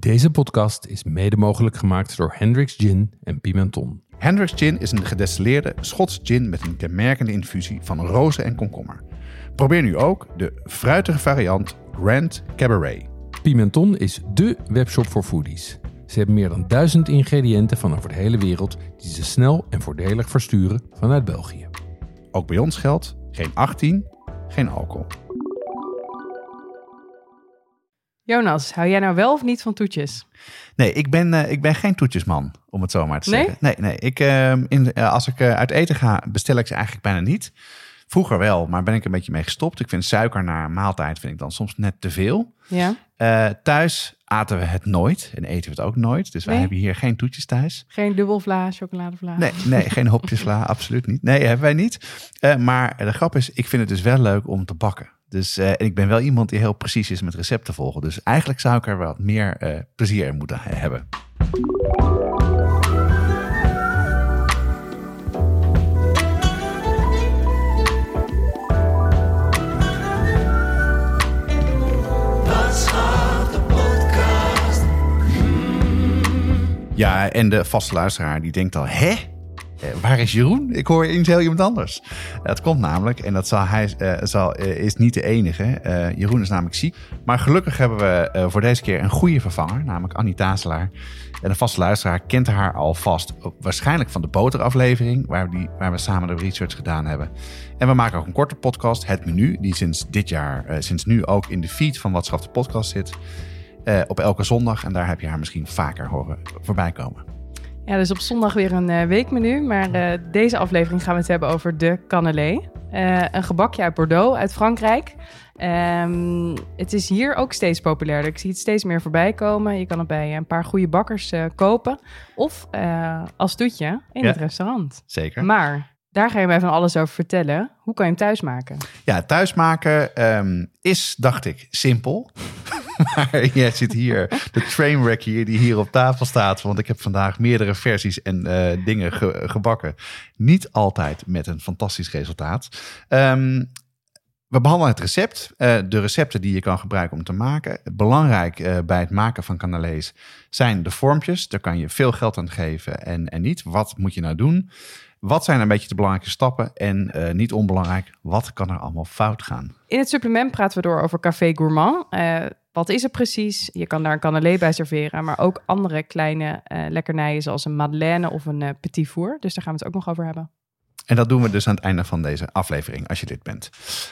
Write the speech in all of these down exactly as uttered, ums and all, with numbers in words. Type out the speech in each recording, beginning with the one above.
Deze podcast is mede mogelijk gemaakt door Hendrick's Gin en Pimenton. Hendrick's Gin is een gedestilleerde Schots gin met een kenmerkende infusie van rozen en komkommer. Probeer nu ook de fruitige variant Grand Cabaret. Pimenton is dé webshop voor foodies. Ze hebben meer dan duizend ingrediënten van over de hele wereld die ze snel en voordelig versturen vanuit België. Ook bij ons geldt geen achttien, geen alcohol. Jonas, hou jij nou wel of niet van toetjes? Nee, ik ben, uh, ik ben geen toetjesman, om het zo maar te Nee? zeggen. Nee, nee. Ik, uh, in, uh, als ik uh, uit eten ga, bestel ik ze eigenlijk bijna niet. Vroeger wel, maar ben ik een beetje mee gestopt. Ik vind suiker na een maaltijd vind ik dan soms net te veel. Ja. Uh, thuis aten we het nooit en eten we het ook nooit. Dus wij Nee? hebben hier geen toetjes thuis. Geen dubbelvla, chocoladevla? Nee, nee, geen hopjesvla, absoluut niet. Nee, hebben wij niet. Uh, maar de grap is, ik vind het dus wel leuk om te bakken. Dus uh, en ik ben wel iemand die heel precies is met recepten volgen. Dus eigenlijk zou ik er wat meer uh, plezier in moeten hebben. Ja, en de vaste luisteraar die denkt al, hè? Uh, waar is Jeroen? Ik hoor eens heel iemand anders. Het uh, komt namelijk, en dat zal hij, uh, zal, uh, is niet de enige. Uh, Jeroen is namelijk ziek. Maar gelukkig hebben we uh, voor deze keer een goede vervanger, namelijk Annie Tazelaar. En de vaste luisteraar kent haar alvast, waarschijnlijk van de boteraflevering, waar, die, waar we samen de research gedaan hebben. En we maken ook een korte podcast, Het Menu, die sinds dit jaar, uh, sinds nu ook in de feed van Wat Schaf de Podcast zit. Uh, op elke zondag. En daar heb je haar misschien vaker horen voorbij komen. Ja, dus op zondag weer een uh, weekmenu. Maar uh, deze aflevering gaan we het hebben over de cannelé. Uh, een gebakje uit Bordeaux, uit Frankrijk. Um, het is hier ook steeds populairder. Ik zie het steeds meer voorbij komen. Je kan het bij een paar goede bakkers uh, kopen. Of uh, als toetje in ja, het restaurant. Zeker. Maar daar ga je mij van alles over vertellen. Hoe kan je hem thuis maken? Ja, thuis maken um, is, dacht ik, simpel. Maar jij ziet hier, de trainwreck hier, die hier op tafel staat. Want ik heb vandaag meerdere versies en uh, dingen ge- gebakken. Niet altijd met een fantastisch resultaat. Um, we behandelen het recept. Uh, de recepten die je kan gebruiken om te maken. Belangrijk uh, bij het maken van cannelés zijn de vormpjes. Daar kan je veel geld aan geven en, en niet. Wat moet je nou doen? Wat zijn een beetje de belangrijke stappen? En uh, niet onbelangrijk, wat kan er allemaal fout gaan? In het supplement praten we door over Café Gourmand. Uh, wat is het precies? Je kan daar een cannelé bij serveren, maar ook andere kleine uh, lekkernijen zoals een madeleine of een uh, petit four. Dus daar gaan we het ook nog over hebben. En dat doen we dus aan het einde van deze aflevering, als je dit bent.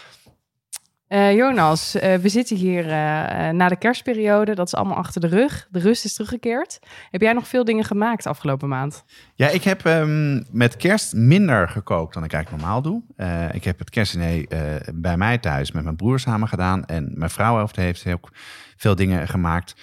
Uh, Jonas, uh, we zitten hier uh, na de kerstperiode. Dat is allemaal achter de rug. De rust is teruggekeerd. Heb jij nog veel dingen gemaakt afgelopen maand? Ja, ik heb um, met kerst minder gekookt dan ik eigenlijk normaal doe. Uh, ik heb het kerstdiner uh, bij mij thuis met mijn broer samen gedaan. En mijn vrouw heeft ook veel dingen gemaakt.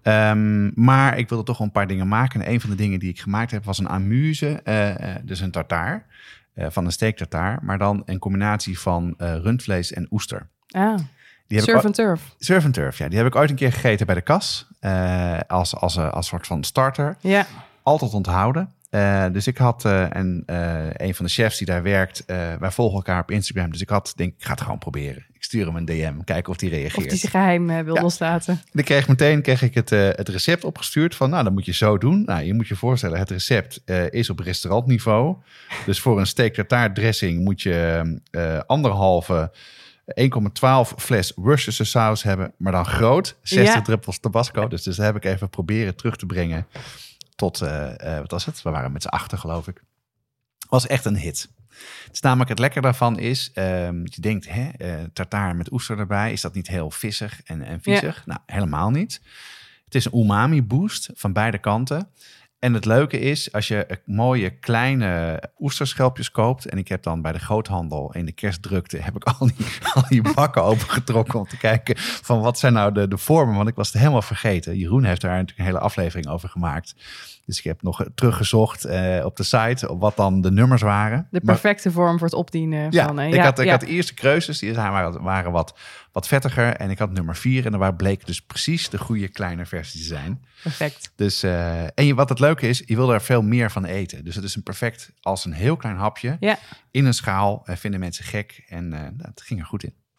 Um, maar ik wilde toch wel een paar dingen maken. En een van de dingen die ik gemaakt heb was een amuse. Uh, uh, dus een tartaar. Uh, van een steektartaar. Maar dan een combinatie van uh, rundvlees en oester. Ah, die heb surf ik and turf. Surf and turf, ja. Die heb ik ooit een keer gegeten bij de kas. Uh, als, als, als, als soort van starter. Ja. Altijd onthouden. Uh, dus ik had uh, en, uh, een van de chefs die daar werkt. Uh, wij volgen elkaar op Instagram. Dus ik had, denk ik ga het gewoon proberen. Ik stuur hem een D M, kijken of die reageert. Of die zijn geheim uh, wil ja. loslaten. Ik kreeg meteen kreeg ik het, uh, het recept opgestuurd van, nou, dan moet je zo doen. Nou, je moet je voorstellen, het recept uh, is op restaurantniveau. Dus voor een steak tartare dressing moet je uh, anderhalve één komma twaalf fles Worcestershire saus hebben, maar dan groot. zestig ja. druppels Tabasco. Dus, dus dat heb ik even proberen terug te brengen tot, uh, uh, wat was het? We waren met z'n achter, geloof ik. Was echt een hit. Het is namelijk het lekker daarvan is, um, je denkt, hè, uh, tartaar met oester erbij, is dat niet heel vissig en, en viezig? Ja. Nou, helemaal niet. Het is een umami boost van beide kanten. En het leuke is, als je mooie kleine oesterschelpjes koopt, en ik heb dan bij de groothandel in de kerstdrukte, heb ik al die, al die bakken opengetrokken om te kijken van wat zijn nou de, de vormen, want ik was het helemaal vergeten. Jeroen heeft daar natuurlijk een hele aflevering over gemaakt. Dus ik heb nog teruggezocht uh, op de site op wat dan de nummers waren. De perfecte maar, vorm voor het opdienen ja, van... Uh, ik, ja, had, ik ja. had de eerste keuzes, die waren, waren wat, wat vettiger. En ik had nummer vier en daar bleek dus precies de goede kleine versie te zijn. Perfect. Dus, uh, en je, wat het leuke is, je wil er veel meer van eten. Dus het is een perfect, als een heel klein hapje, ja. in een schaal. Uh, vinden mensen gek en uh, dat ging er goed in.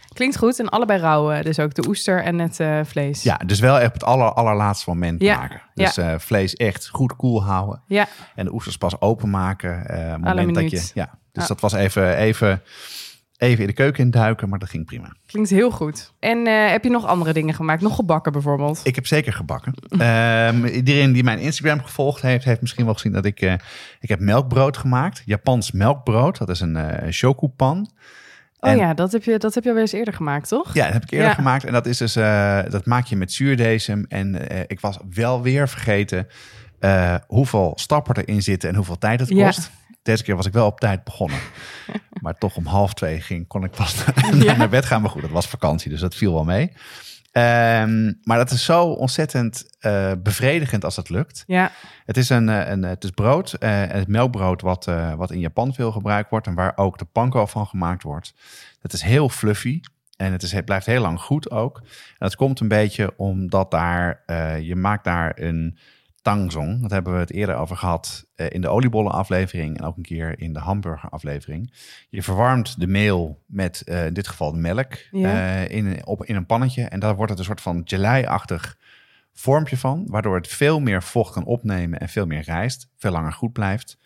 Klinkt goed. En allebei rauw. uh, Dus ook de oester en het uh, vlees. Ja, dus wel echt op het aller, allerlaatste moment Ja. maken. Dus Ja. uh, vlees echt goed koel houden. Ja. En de oesters pas openmaken. Uh, Alle moment dat je, minuut. ja, dus Ja. dat was even, even, even in de keuken induiken, maar dat ging prima. Klinkt heel goed. En uh, heb je nog andere dingen gemaakt? Nog gebakken bijvoorbeeld? Ik heb zeker gebakken. Um, iedereen die mijn Instagram gevolgd heeft, heeft misschien wel gezien dat ik... Uh, ik heb melkbrood gemaakt. Japans melkbrood. Dat is een uh, shokupan. Oh En, ja, dat heb, je, dat heb je alweer eens eerder gemaakt, toch? Ja, dat heb ik eerder Ja. gemaakt. En dat is dus, uh, dat maak je met zuurdesem. En uh, ik was wel weer vergeten uh, hoeveel stappen erin zitten en hoeveel tijd het Ja. kost. Deze keer was ik wel op tijd begonnen. Maar toch om half twee ging, kon ik pas naar Ja. naar bed gaan. Maar goed, dat was vakantie, dus dat viel wel mee. Um, maar dat is zo ontzettend uh, bevredigend als dat lukt. Ja. Het is, een, een, het is brood, uh, het melkbrood wat, uh, wat in Japan veel gebruikt wordt... en waar ook de panko van gemaakt wordt. Het is heel fluffy en het, is, het blijft heel lang goed ook. En dat komt een beetje omdat daar, uh, je maakt daar een tangzong. Dat hebben we het eerder over gehad uh, in de oliebollenaflevering... en ook een keer in de hamburgeraflevering. Je verwarmt de meel met uh, in dit geval de melk Ja. uh, in, op, in een pannetje... en daar wordt het een soort van gelei-achtig vormpje van... waardoor het veel meer vocht kan opnemen en veel meer rijst. Veel langer goed blijft.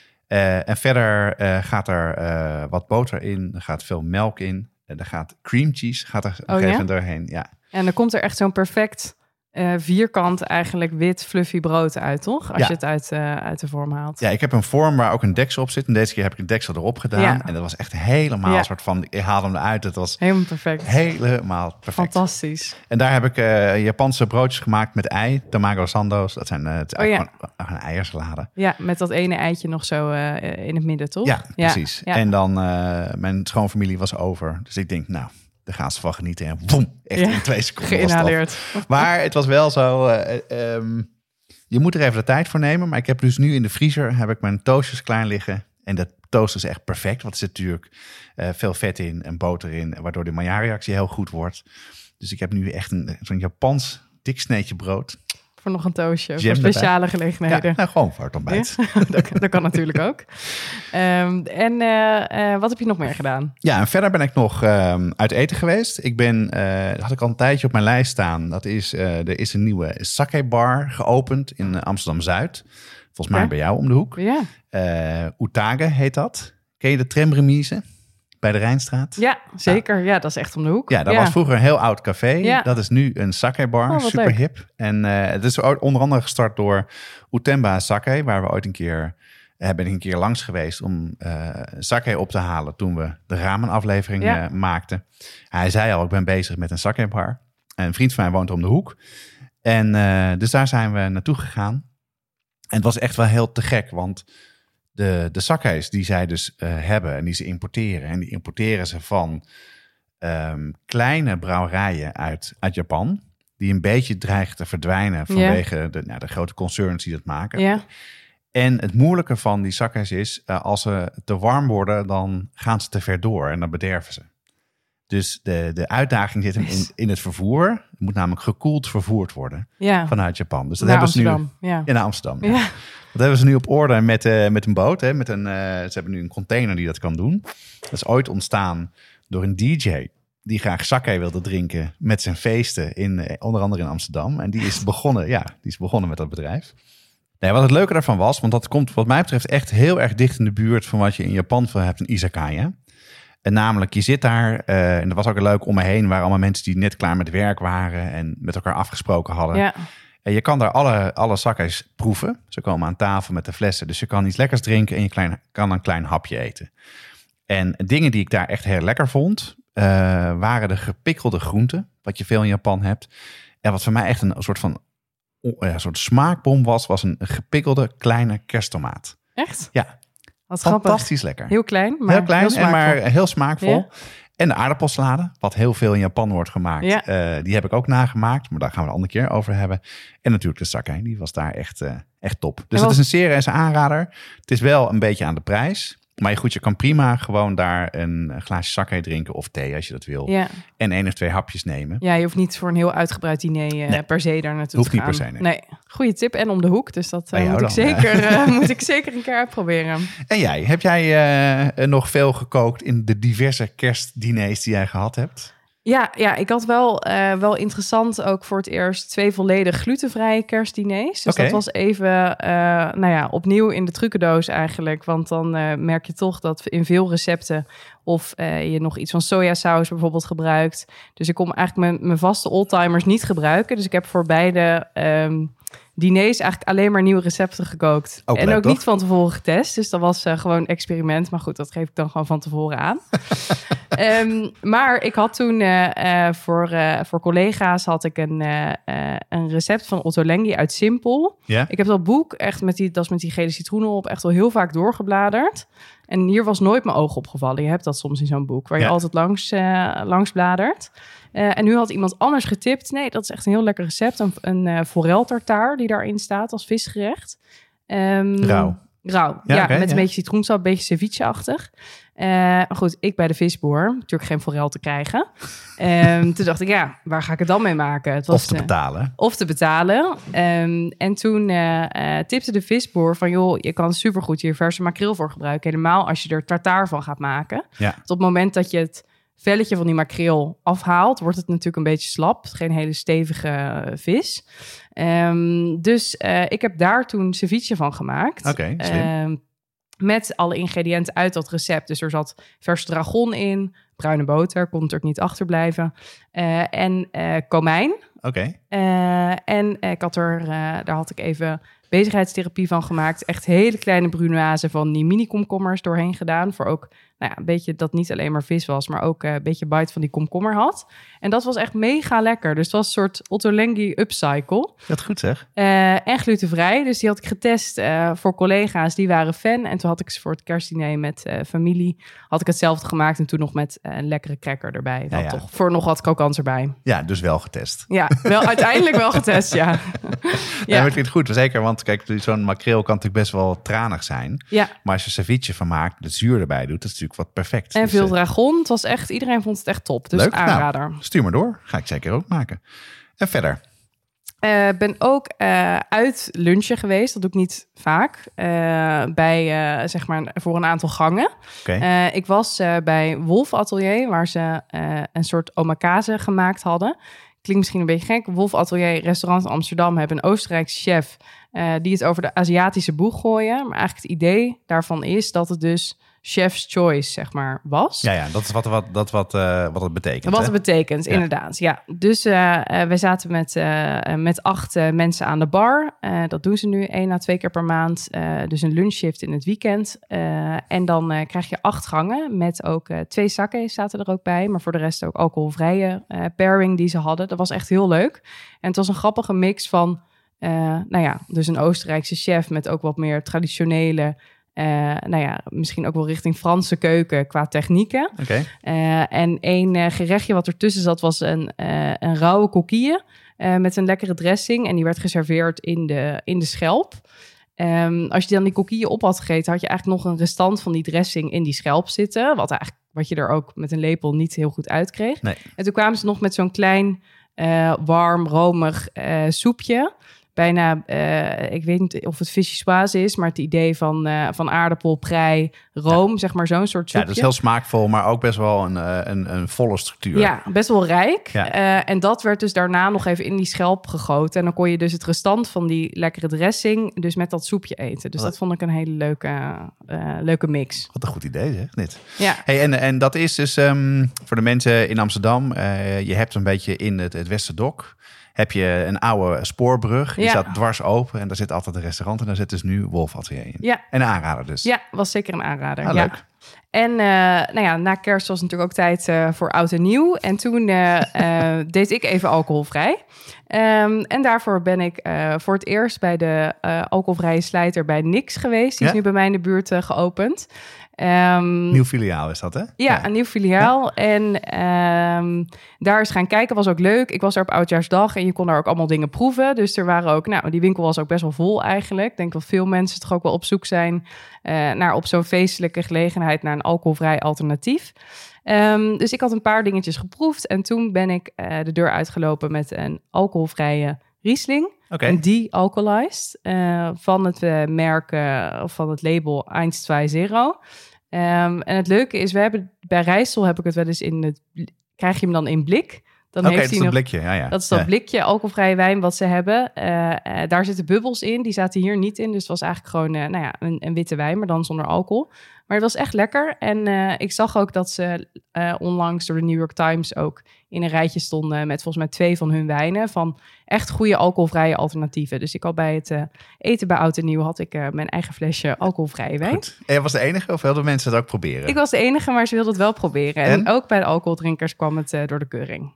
Uh, en verder uh, gaat er uh, wat boter in, er gaat veel melk in... en er gaat cream cheese gaat er op een Oh, gegeven ja? moment doorheen. Ja. En dan komt er echt zo'n perfect uh, vierkant eigenlijk wit fluffy brood uit, toch? Als Ja. je het uit, uh, uit de vorm haalt. ja, ik heb een vorm waar ook een deksel op zit... en deze keer heb ik een deksel erop gedaan. Ja. En dat was echt helemaal Ja. een soort van... ik haalde hem eruit, het was Helemaal perfect. helemaal perfect. Fantastisch. En daar heb ik uh, Japanse broodjes gemaakt met ei, tamago sando's. Dat zijn uh, het is Oh, ja. eigenlijk gewoon een eiersalade. Ja, met dat ene eitje nog zo uh, in het midden, toch? Ja, precies. Ja. En dan, uh, mijn schoonfamilie was over. Dus ik denk, nou, daar gaan ze van genieten. En boem, echt Ja. in twee seconden was het af. Geïnhaleerd. Maar het was wel zo, uh, um, je moet er even de tijd voor nemen. Maar ik heb dus nu in de vriezer, heb ik mijn toastjes klaar liggen. En dat toast is echt perfect. Want er zit natuurlijk uh, veel vet in en boter in. Waardoor de Maillard-reactie heel goed wordt. Dus ik heb nu echt een, zo'n Japans dik sneetje brood. Voor nog een toastje. Jam voor speciale gelegenheden. Ja, nou, gewoon voor het ontbijt. Ja, dat, dat kan natuurlijk ook. Um, en uh, uh, wat heb je nog meer gedaan? Ja, en verder ben ik nog um, uit eten geweest. Ik ben, uh, dat had ik al een tijdje op mijn lijst staan. Dat is, uh, er is een nieuwe sake bar geopend in Amsterdam-Zuid. Volgens mij Ja. bij jou om de hoek. Ja, Uh, Utage heet dat. Ken je de tramremise bij de Rijnstraat? ja zeker. Ja, dat is echt om de hoek. Ja, dat was vroeger een heel oud café. Ja. Dat is nu een sake bar, Oh, wat super leuk. hip. En uh, het is onder andere gestart door Utemba Sake, waar we ooit een keer, uh, ben ik een keer langs geweest om uh, sake op te halen toen we de ramenaflevering Ja. uh, maakten. Hij zei al, ik ben bezig met een sake bar. En een vriend van mij woont om de hoek. En uh, dus daar zijn we naartoe gegaan. En het was echt wel heel te gek, want de, de sake's die zij dus uh, hebben en die ze importeren. En die importeren ze van um, kleine brouwerijen uit, uit Japan. Die een beetje dreigen te verdwijnen vanwege ja. de, nou, de grote concerns die dat maken. Ja. En het moeilijke van die sake's is, uh, als ze te warm worden, dan gaan ze te ver door en dan bederven ze. Dus de, de uitdaging zit hem in, in het vervoer. Het moet namelijk gekoeld vervoerd worden Ja. vanuit Japan. Dus dat Naar hebben Amsterdam. ze nu Ja. in naar Amsterdam. Ja. Ja. Dat hebben ze nu op orde met, uh, met een boot. Hè, met een, uh, ze hebben nu een container die dat kan doen. Dat is ooit ontstaan door een D J die graag sake wilde drinken met zijn feesten, in, uh, onder andere in Amsterdam. En die is begonnen, ja, die is begonnen met dat bedrijf. Nee, wat het leuke daarvan was, want dat komt wat mij betreft echt heel erg dicht in de buurt van wat je in Japan veel hebt, een izakaya. En namelijk, je zit daar, uh, en dat was ook leuk om me heen, waren allemaal mensen die net klaar met werk waren en met elkaar afgesproken hadden. Ja. En je kan daar alle, alle sake's proeven. Ze komen aan tafel met de flessen. Dus je kan iets lekkers drinken en je klein, kan een klein hapje eten. En dingen die ik daar echt heel lekker vond, uh, waren de gepikkelde groenten, wat je veel in Japan hebt. En wat voor mij echt een soort van uh, een soort smaakbom was, was een gepikkelde kleine kersttomaat. Echt? Ja. Wat grappig. Fantastisch lekker. Heel klein, maar heel klein, heel smaakvol. en maar heel smaakvol. Ja. En de aardappelsalade, wat heel veel in Japan wordt gemaakt. Ja. Uh, die heb ik ook nagemaakt, maar daar gaan we een andere keer over hebben. En natuurlijk de sake, die was daar echt, uh, echt top. Dus was... het is een serieuze aanrader. Het is wel een beetje aan de prijs. Maar goed, je kan prima gewoon daar een glaasje sake drinken of thee als je dat wil. Ja. En één of twee hapjes nemen. Ja, je hoeft niet voor een heel uitgebreid diner uh, nee. per se daar naartoe hoeft te gaan. niet per se, nee. nee. Goeie tip en om de hoek, dus dat uh, moet, ik dan, zeker, uh, moet ik zeker een keer uitproberen. En jij, heb jij uh, nog veel gekookt in de diverse kerstdiners die jij gehad hebt? Ja, ja, ik had wel, uh, wel interessant ook voor het eerst twee volledig glutenvrije kerstdiners. Dus okay. dat was even, uh, nou ja, opnieuw in de trucendoos eigenlijk. Want dan uh, merk je toch dat in veel recepten of uh, je nog iets van sojasaus bijvoorbeeld gebruikt. Dus ik kon eigenlijk mijn, mijn vaste oldtimers niet gebruiken. Dus ik heb voor beide um, diners eigenlijk alleen maar nieuwe recepten gekookt. Ook en leuk, ook toch? niet van tevoren getest. Dus dat was uh, gewoon experiment. Maar goed, dat geef ik dan gewoon van tevoren aan. um, maar ik had toen uh, uh, voor, uh, voor collega's had ik een, uh, uh, een recept van Ottolenghi uit Simpel. Ja? Ik heb dat boek echt met die, dat is met die gele citroenen op, echt al heel vaak doorgebladerd. En hier was nooit mijn oog opgevallen. Je hebt dat soms in zo'n boek, waar je ja. altijd langs, uh, langs bladert. Uh, en nu had iemand anders getipt. Nee, dat is echt een heel lekker recept. Een, een uh, foreltartaar die daarin staat als visgerecht. Um, Rauw. Rauw, ja, ja, ja okay, met ja. een beetje citroensap, een beetje ceviche-achtig. Uh, goed, ik bij de visboer, natuurlijk geen forel te krijgen. Um, toen dacht ik, ja, waar ga ik het dan mee maken? Het was, of te betalen. Uh, of te betalen. Um, en toen uh, uh, tipte de visboer van, joh, je kan supergoed hier verse makreel voor gebruiken. Helemaal als je er tartaar van gaat maken. Ja. Tot het moment dat je het velletje van die makreel afhaalt, wordt het natuurlijk een beetje slap. Geen hele stevige vis. Um, dus uh, ik heb daar toen ceviche van gemaakt. Oké, okay, slim. Um, met alle ingrediënten uit dat recept. Dus er zat vers dragon in, bruine boter, kon natuurlijk niet achterblijven. Uh, en uh, komijn. Oké. Okay. Uh, en uh, ik had er, uh, daar had ik even bezigheidstherapie van gemaakt. Echt hele kleine brunoise van die mini-komkommers doorheen gedaan. Voor ook nou ja, een beetje dat niet alleen maar vis was, maar ook uh, een beetje bite van die komkommer had. En dat was echt mega lekker. Dus het was een soort Ottolenghi upcycle. Dat goed zeg. Uh, en glutenvrij. Dus die had ik getest uh, voor collega's. Die waren fan. En toen had ik ze voor het kerstdiner met uh, familie. Had ik hetzelfde gemaakt. En toen nog met uh, een lekkere cracker erbij. Ja, ja. Toch voor nog wat krokants erbij. Ja, dus wel getest. Ja, wel uiteindelijk wel getest, ja. ja. Ja, maar ik vind het goed. Zeker, want kijk, zo'n makreel kan natuurlijk best wel tranig zijn. Ja. Maar als je ceviche van maakt, het zuur erbij doet, dat is natuurlijk wat perfect. En dus, veel dragon. Het was echt, iedereen vond het echt top. Dus leuk. aanrader. Nou, stuur maar door. Ga ik zeker ook maken. En verder? Ik uh, ben ook uh, uit lunchen geweest. Dat doe ik niet vaak. Uh, bij, uh, zeg maar, voor een aantal gangen. Okay. Uh, ik was uh, bij Wolf Atelier, waar ze uh, een soort omakase gemaakt hadden. Klinkt misschien een beetje gek. Wolf Atelier, restaurant in Amsterdam, hebben een Oostenrijkse chef uh, die het over de Aziatische boeg gooien. Maar eigenlijk het idee daarvan is dat het dus chef's choice, zeg maar, was. Ja, ja, dat is wat, wat, dat wat, uh, wat het betekent. Wat hè? het betekent, ja. Inderdaad. Ja. Dus uh, uh, wij zaten met, uh, met acht uh, mensen aan de bar. Uh, dat doen ze nu één à twee keer per maand. Uh, dus een lunchshift in het weekend. Uh, en dan uh, krijg je acht gangen met ook uh, twee sake zaten er ook bij. Maar voor de rest ook alcoholvrije uh, pairing die ze hadden. Dat was echt heel leuk. En het was een grappige mix van, uh, nou ja, dus een Oostenrijkse chef met ook wat meer traditionele, Uh, nou ja, misschien ook wel richting Franse keuken qua technieken. Okay. Uh, en één uh, gerechtje wat ertussen zat was een, uh, een rauwe coquille uh, met een lekkere dressing. En die werd geserveerd in de, in de schelp. Um, als je dan die coquille op had gegeten, had je eigenlijk nog een restant van die dressing in die schelp zitten. Wat, eigenlijk, wat je er ook met een lepel niet heel goed uitkreeg. Nee. En toen kwamen ze nog met zo'n klein, uh, warm, romig uh, soepje. Bijna, uh, ik weet niet of het vichyssoise is, maar het idee van, uh, van aardappel, prei, room, ja. zeg maar zo'n soort soepje. Ja, dat is heel smaakvol, maar ook best wel een, een, een volle structuur. Ja, best wel rijk. Ja. Uh, en dat werd dus daarna nog even in die schelp gegoten. En dan kon je dus het restant van die lekkere dressing dus met dat soepje eten. Dus Wat? dat vond ik een hele leuke, uh, leuke mix. Wat een goed idee, zeg, dit. Ja. Hey, en, en dat is dus um, voor de mensen in Amsterdam. Uh, je hebt een beetje in het, het Westerdok heb je een oude spoorbrug. Die ja. staat dwars open en daar zit altijd een restaurant. En daar zit dus nu Wolf Atelier in. Ja. En een aanrader dus. Ja, was zeker een aanrader. Ah, ja. leuk. En uh, nou ja, na kerst was het natuurlijk ook tijd uh, voor oud en nieuw. En toen uh, uh, deed ik even alcoholvrij. Um, en daarvoor ben ik uh, voor het eerst bij de uh, alcoholvrije slijter bij Nix geweest. Die ja? is nu bij mij in de buurt uh, geopend. Um, Nieuw filiaal is dat, hè? Ja, ja. een nieuw filiaal. Ja. En um, daar eens gaan kijken, was ook leuk. Ik was er op Oudjaarsdag en je kon daar ook allemaal dingen proeven. Dus er waren ook, nou, die winkel was ook best wel vol eigenlijk. Ik denk dat veel mensen toch ook wel op zoek zijn uh, naar op zo'n feestelijke gelegenheid naar een alcoholvrij alternatief. Um, dus ik had een paar dingetjes geproefd en toen ben ik uh, de deur uitgelopen met een alcoholvrije Riesling. Okay. Een de-alcoholized uh, van het uh, merk uh, of van het label één twee nul. Um, en het leuke is, we hebben bij Rijssel heb ik het wel eens in het krijg je hem dan in blik. Dan Oké, heeft dat is hij een nog, blikje. Ja, ja. Dat is dat ja. blikje alcoholvrije wijn wat ze hebben. Uh, uh, daar zitten bubbels in. Die zaten hier niet in. Dus het was eigenlijk gewoon uh, nou ja, een, een witte wijn, maar dan zonder alcohol. Maar het was echt lekker. En uh, ik zag ook dat ze uh, onlangs door de New York Times ook in een rijtje stonden met volgens mij twee van hun wijnen. Van echt goede alcoholvrije alternatieven. Dus ik had bij het uh, eten bij Oud en Nieuw had ik uh, mijn eigen flesje alcoholvrije wijn. Goed. En jij was de enige of wilden mensen het ook proberen? Ik was de enige, maar ze wilden het wel proberen. En, en ook bij de alcoholdrinkers kwam het uh, door de keuring.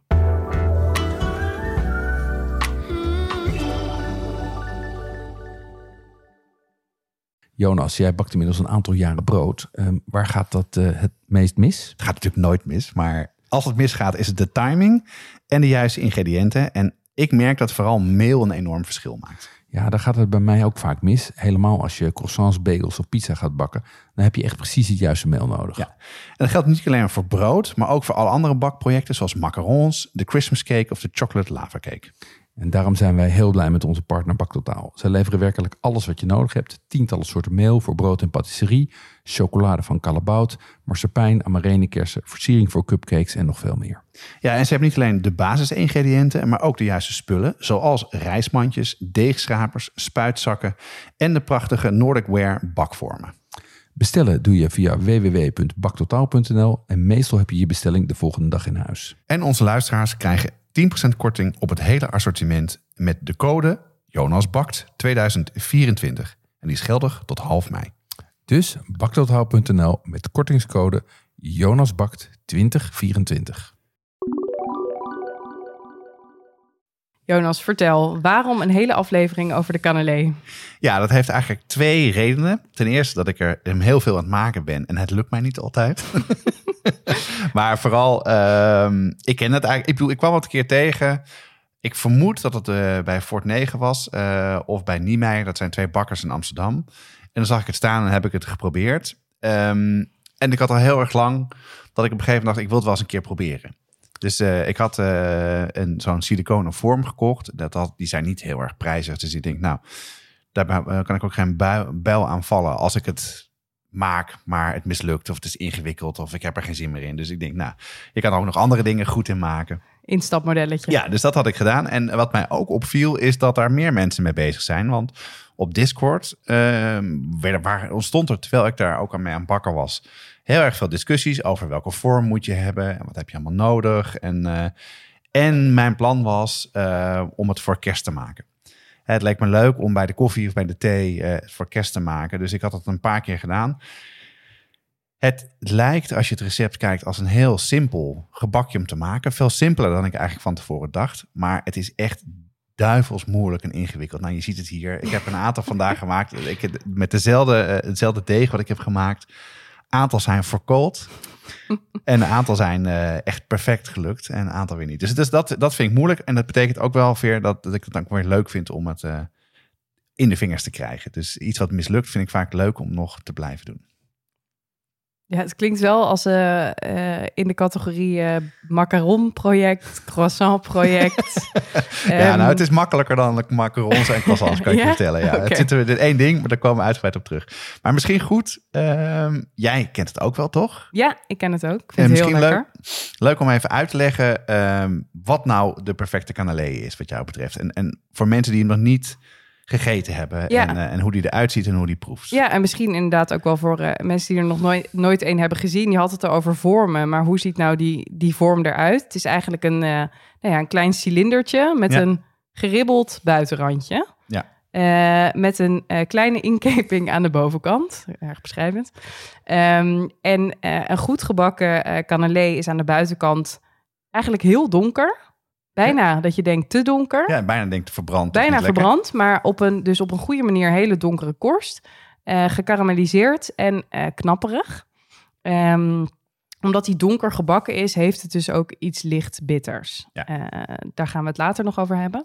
Jonas, jij bakt inmiddels een aantal jaren brood. Um, waar gaat dat uh, het meest mis? Het gaat natuurlijk nooit mis, maar als het misgaat is het de timing en de juiste ingrediënten. En ik merk dat vooral meel een enorm verschil maakt. Ja, daar gaat het bij mij ook vaak mis. Helemaal als je croissants, bagels of pizza gaat bakken. Dan heb je echt precies het juiste meel nodig. Ja. En dat geldt niet alleen voor brood, maar ook voor alle andere bakprojecten zoals macarons, de Christmas cake of de chocolate lava cake. En daarom zijn wij heel blij met onze partner BakTotaal. Zij leveren werkelijk alles wat je nodig hebt. Tientallen soorten meel voor brood en patisserie, chocolade van Callebaut, marsepein, amarenekersen, versiering voor cupcakes en nog veel meer. Ja, en ze hebben niet alleen de basisingrediënten, maar ook de juiste spullen, zoals rijstmandjes, deegschrapers, spuitzakken en de prachtige Nordic Ware bakvormen. Bestellen doe je via w w w punt baktotaal punt n l en meestal heb je je bestelling de volgende dag in huis. En onze luisteraars krijgen tien procent korting op het hele assortiment met de code JonasBakt tweeduizend vierentwintig. En die is geldig tot half mei. Dus baktotaal punt n l met kortingscode JonasBakt twintig vierentwintig. Jonas, vertel, waarom een hele aflevering over de cannelé? Ja, dat heeft eigenlijk twee redenen. Ten eerste dat ik er heel veel aan het maken ben en het lukt mij niet altijd. Maar vooral, uh, ik ken het eigenlijk. Ik bedoel, ik kwam het een keer tegen. Ik vermoed dat het uh, bij Fort negen was uh, of bij Niemeyer. Dat zijn twee bakkers in Amsterdam. En dan zag ik het staan en heb ik het geprobeerd. Um, en ik had al heel erg lang dat ik op een gegeven moment dacht, ik wil het wel eens een keer proberen. Dus uh, ik had uh, een, zo'n siliconen vorm gekocht. Dat had, die zijn niet heel erg prijzig. Dus ik denk, nou, daar uh, kan ik ook geen bui, bijl aan vallen als ik het maak, maar het mislukt of het is ingewikkeld of ik heb er geen zin meer in. Dus ik denk, nou, je kan er ook nog andere dingen goed in maken. Instapmodelletje. Ja, dus dat had ik gedaan. En wat mij ook opviel is dat daar meer mensen mee bezig zijn. Want op Discord uh, waar ontstond er, terwijl ik daar ook aan mee aan bakken was, heel erg veel discussies over welke vorm moet je hebben en wat heb je allemaal nodig. En, uh, en mijn plan was uh, om het voor kerst te maken. Het leek me leuk om bij de koffie of bij de thee uh, voor kerst te maken. Dus ik had het een paar keer gedaan. Het lijkt, als je het recept kijkt, als een heel simpel gebakje om te maken. Veel simpeler dan ik eigenlijk van tevoren dacht. Maar het is echt duivels moeilijk en ingewikkeld. Nou, je ziet het hier. Ik heb een aantal vandaag gemaakt. Ik, met dezelfde, uh, hetzelfde deeg wat ik heb gemaakt. Aantal zijn verkoold. En een aantal zijn uh, echt perfect gelukt. En een aantal weer niet. Dus, dus dat, dat vind ik moeilijk. En dat betekent ook wel weer dat, dat ik het dan weer leuk vind om het uh, in de vingers te krijgen. Dus iets wat mislukt vind ik vaak leuk om nog te blijven doen. Ja, het klinkt wel als uh, uh, in de categorie uh, macaron-project, croissant-project. Ja, um, nou, het is makkelijker dan macarons en croissants, kan ik ja? je vertellen. Ja. Okay. Het zit er in één ding, maar daar komen we uitgebreid op terug. Maar misschien goed, uh, jij kent het ook wel, toch? Ja, ik ken het ook. Ik vind en het misschien heel lekker. Leuk, leuk om even uit te leggen uh, wat nou de perfecte cannelé is, wat jou betreft. En, en voor mensen die hem nog niet gegeten hebben ja. en, uh, en hoe die eruit ziet en hoe die proeft. Ja, en misschien inderdaad ook wel voor uh, mensen die er nog nooit, nooit een hebben gezien. Je had het over vormen, maar hoe ziet nou die, die vorm eruit? Het is eigenlijk een, uh, nou ja, een klein cilindertje met ja. een geribbeld buitenrandje. Ja. Uh, met een uh, kleine inkeping aan de bovenkant. Erg beschrijvend. Um, en uh, een goed gebakken uh, cannelé is aan de buitenkant eigenlijk heel donker. Bijna ja. dat je denkt te donker. Ja, bijna denkt verbrand. Bijna verbrand, maar op een, dus op een goede manier hele donkere korst. Uh, gekarameliseerd en uh, knapperig. Um, omdat die donker gebakken is, heeft het dus ook iets licht bitters. Ja. Uh, daar gaan we het later nog over hebben.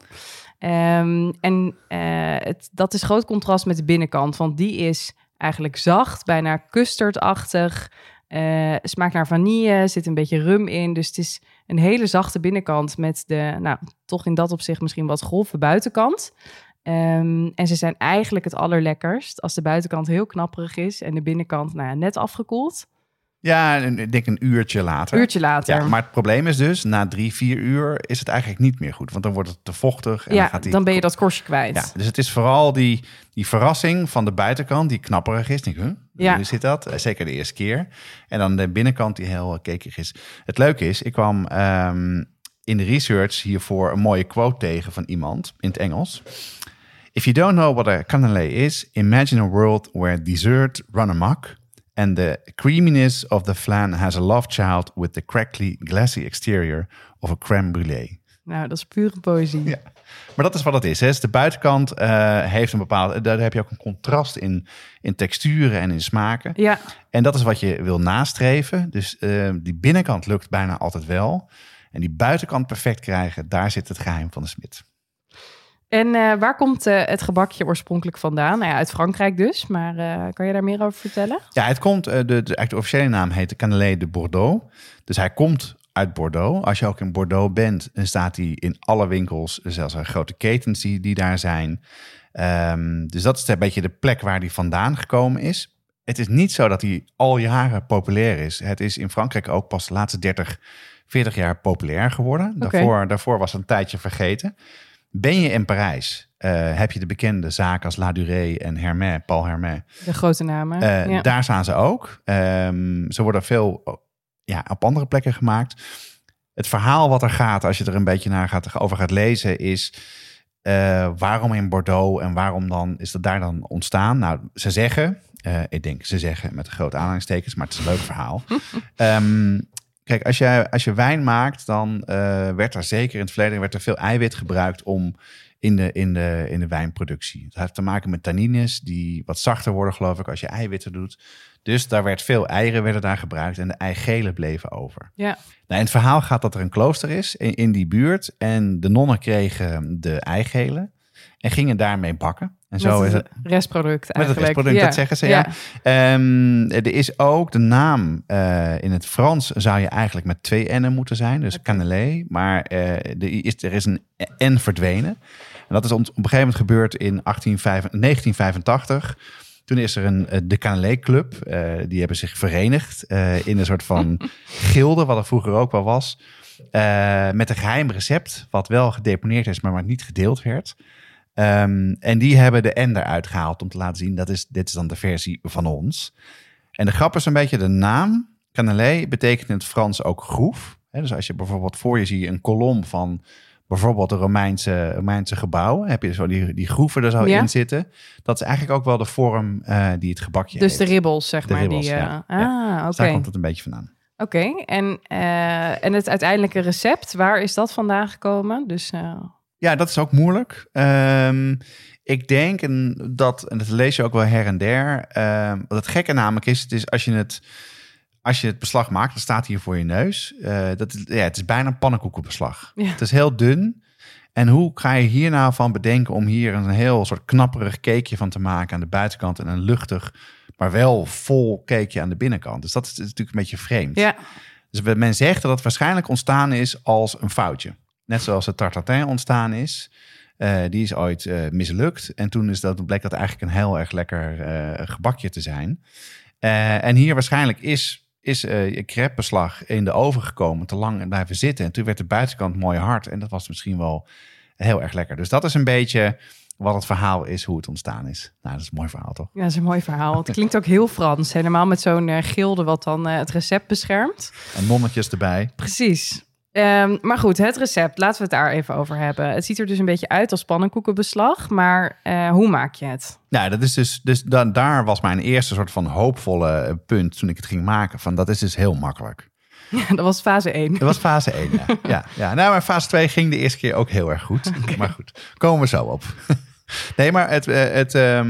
Um, en uh, het, dat is groot contrast met de binnenkant. Want die is eigenlijk zacht, bijna custardachtig. Uh, smaakt naar vanille, zit een beetje rum in. Dus het is een hele zachte binnenkant met de, nou, toch in dat opzicht misschien wat grove buitenkant. Um, en ze zijn eigenlijk het allerlekkerst als de buitenkant heel knapperig is en de binnenkant, nou ja, net afgekoeld. Ja, ik denk een uurtje later. Uurtje later. Ja, maar het probleem is dus, na drie, vier uur is het eigenlijk niet meer goed. Want dan wordt het te vochtig. En ja, dan, gaat die... dan ben je dat korstje kwijt. Ja, dus het is vooral die, die verrassing van de buitenkant die knapperig is. Denk, huh? Ja. Hoe zit dat? Zeker de eerste keer. En dan de binnenkant die heel kekig is. Het leuke is, ik kwam um, in de research hiervoor een mooie quote tegen van iemand in het Engels. If you don't know what a cannelé is, imagine a world where dessert run amok and the creaminess of the flan has a love child with the crackly, glassy exterior of a crème brûlée. Nou, dat is pure poëzie. Ja. Maar dat is wat het is. Hè. Dus de buitenkant uh, heeft een bepaalde... Daar heb je ook een contrast in, in texturen en in smaken. Ja. En dat is wat je wil nastreven. Dus uh, die binnenkant lukt bijna altijd wel. En die buitenkant perfect krijgen, daar zit het geheim van de smid. En uh, waar komt uh, het gebakje oorspronkelijk vandaan? Nou ja, uit Frankrijk dus, maar uh, kan je daar meer over vertellen? Ja, het komt, uh, de, de, eigenlijk de officiële naam heet de Cannelé de Bordeaux. Dus hij komt uit Bordeaux. Als je ook in Bordeaux bent, dan staat hij in alle winkels. Zelfs een grote ketens die, die daar zijn. Um, dus dat is een beetje de plek waar hij vandaan gekomen is. Het is niet zo dat hij al jaren populair is. Het is in Frankrijk ook pas de laatste dertig, veertig jaar populair geworden. Okay. Daarvoor, daarvoor was het een tijdje vergeten. Ben je in Parijs, uh, heb je de bekende zaken als La Durée en Hermès, Paul Hermès. De grote namen. Uh, ja. Daar staan ze ook. Um, ze worden veel ja, op andere plekken gemaakt. Het verhaal wat er gaat, als je er een beetje naar gaat, over gaat lezen, is uh, waarom in Bordeaux en waarom dan is dat daar dan ontstaan? Nou, ze zeggen, uh, ik denk ze zeggen met grote aanhalingstekens, maar het is een leuk verhaal. um, Kijk, als je, als je wijn maakt, dan uh, werd er zeker in het verleden werd er veel eiwit gebruikt om in de, in, de, in de wijnproductie. Het heeft te maken met tannines die wat zachter worden, geloof ik, als je eiwitten doet. Dus daar werd veel eieren werden daar gebruikt en de eigelen bleven over. Ja. Nou, in het verhaal gaat dat er een klooster is in, in die buurt en de nonnen kregen de eigelen en gingen daarmee bakken. En met zo het is het restproduct eigenlijk. Met het restproduct, ja. dat zeggen ze, ja. ja. Um, er is ook de naam, uh, in het Frans zou je eigenlijk met twee N'en moeten zijn. Dus okay. Cannelé, maar uh, er, is, er is een N verdwenen. En dat is op een gegeven moment gebeurd in negentien vijfentachtig. Toen is er een de Cannelé Club. Uh, die hebben zich verenigd uh, in een soort van gilde, wat er vroeger ook wel was. Uh, met een geheim recept, wat wel gedeponeerd is, maar wat niet gedeeld werd. Um, en die hebben de N eruit gehaald om te laten zien, dat is, dit is dan de versie van ons. En de grap is een beetje de naam. Cannelé betekent in het Frans ook groef. He, dus als je bijvoorbeeld voor je ziet een kolom van bijvoorbeeld een Romeinse, Romeinse gebouw, heb je zo die, die groeven er zo ja. in zitten. Dat is eigenlijk ook wel de vorm uh, die het gebakje dus heeft. Dus de ribbels, zeg de maar. Ribbels, die, uh, ja. Ah, ja. oké. Dus daar komt het een beetje vandaan. Oké, okay. en, uh, en het uiteindelijke recept, waar is dat vandaan gekomen? Dus... Uh... Ja, dat is ook moeilijk. Um, ik denk en dat, en dat lees je ook wel her en der. Um, wat het gekke namelijk is, het is als je het, als je het beslag maakt, dan staat hier voor je neus. Uh, dat, ja, het is bijna een pannenkoekenbeslag. Ja. Het is heel dun. En hoe ga je hier nou van bedenken om hier een heel soort knapperig cakeje van te maken aan de buitenkant en een luchtig, maar wel vol cakeje aan de binnenkant. Dus dat is, is natuurlijk een beetje vreemd. Ja. Dus men zegt dat het waarschijnlijk ontstaan is als een foutje. Net zoals de tarte tatin ontstaan is. Uh, die is ooit uh, mislukt. En toen is dat, bleek dat eigenlijk een heel erg lekker uh, gebakje te zijn. Uh, en hier waarschijnlijk is, is uh, een crêpebeslag in de oven gekomen, te lang en blijven zitten. En toen werd de buitenkant mooi hard. En dat was misschien wel heel erg lekker. Dus dat is een beetje wat het verhaal is, hoe het ontstaan is. Nou, dat is een mooi verhaal, toch? Ja, dat is een mooi verhaal. Het klinkt ook heel Frans. Helemaal met zo'n uh, gilde wat dan uh, het recept beschermt. En nonnetjes erbij. Precies. Um, maar goed, het recept, laten we het daar even over hebben. Het ziet er dus een beetje uit als pannenkoekenbeslag, maar uh, hoe maak je het? Nou, dat is dus, dus dan, daar was mijn eerste soort van hoopvolle punt toen ik het ging maken. Van dat is dus heel makkelijk. Ja, dat was fase één. Dat was fase één, ja. ja, ja. Nou, maar fase twee ging de eerste keer ook heel erg goed. Okay. Maar goed, komen we zo op. Nee, maar het, het,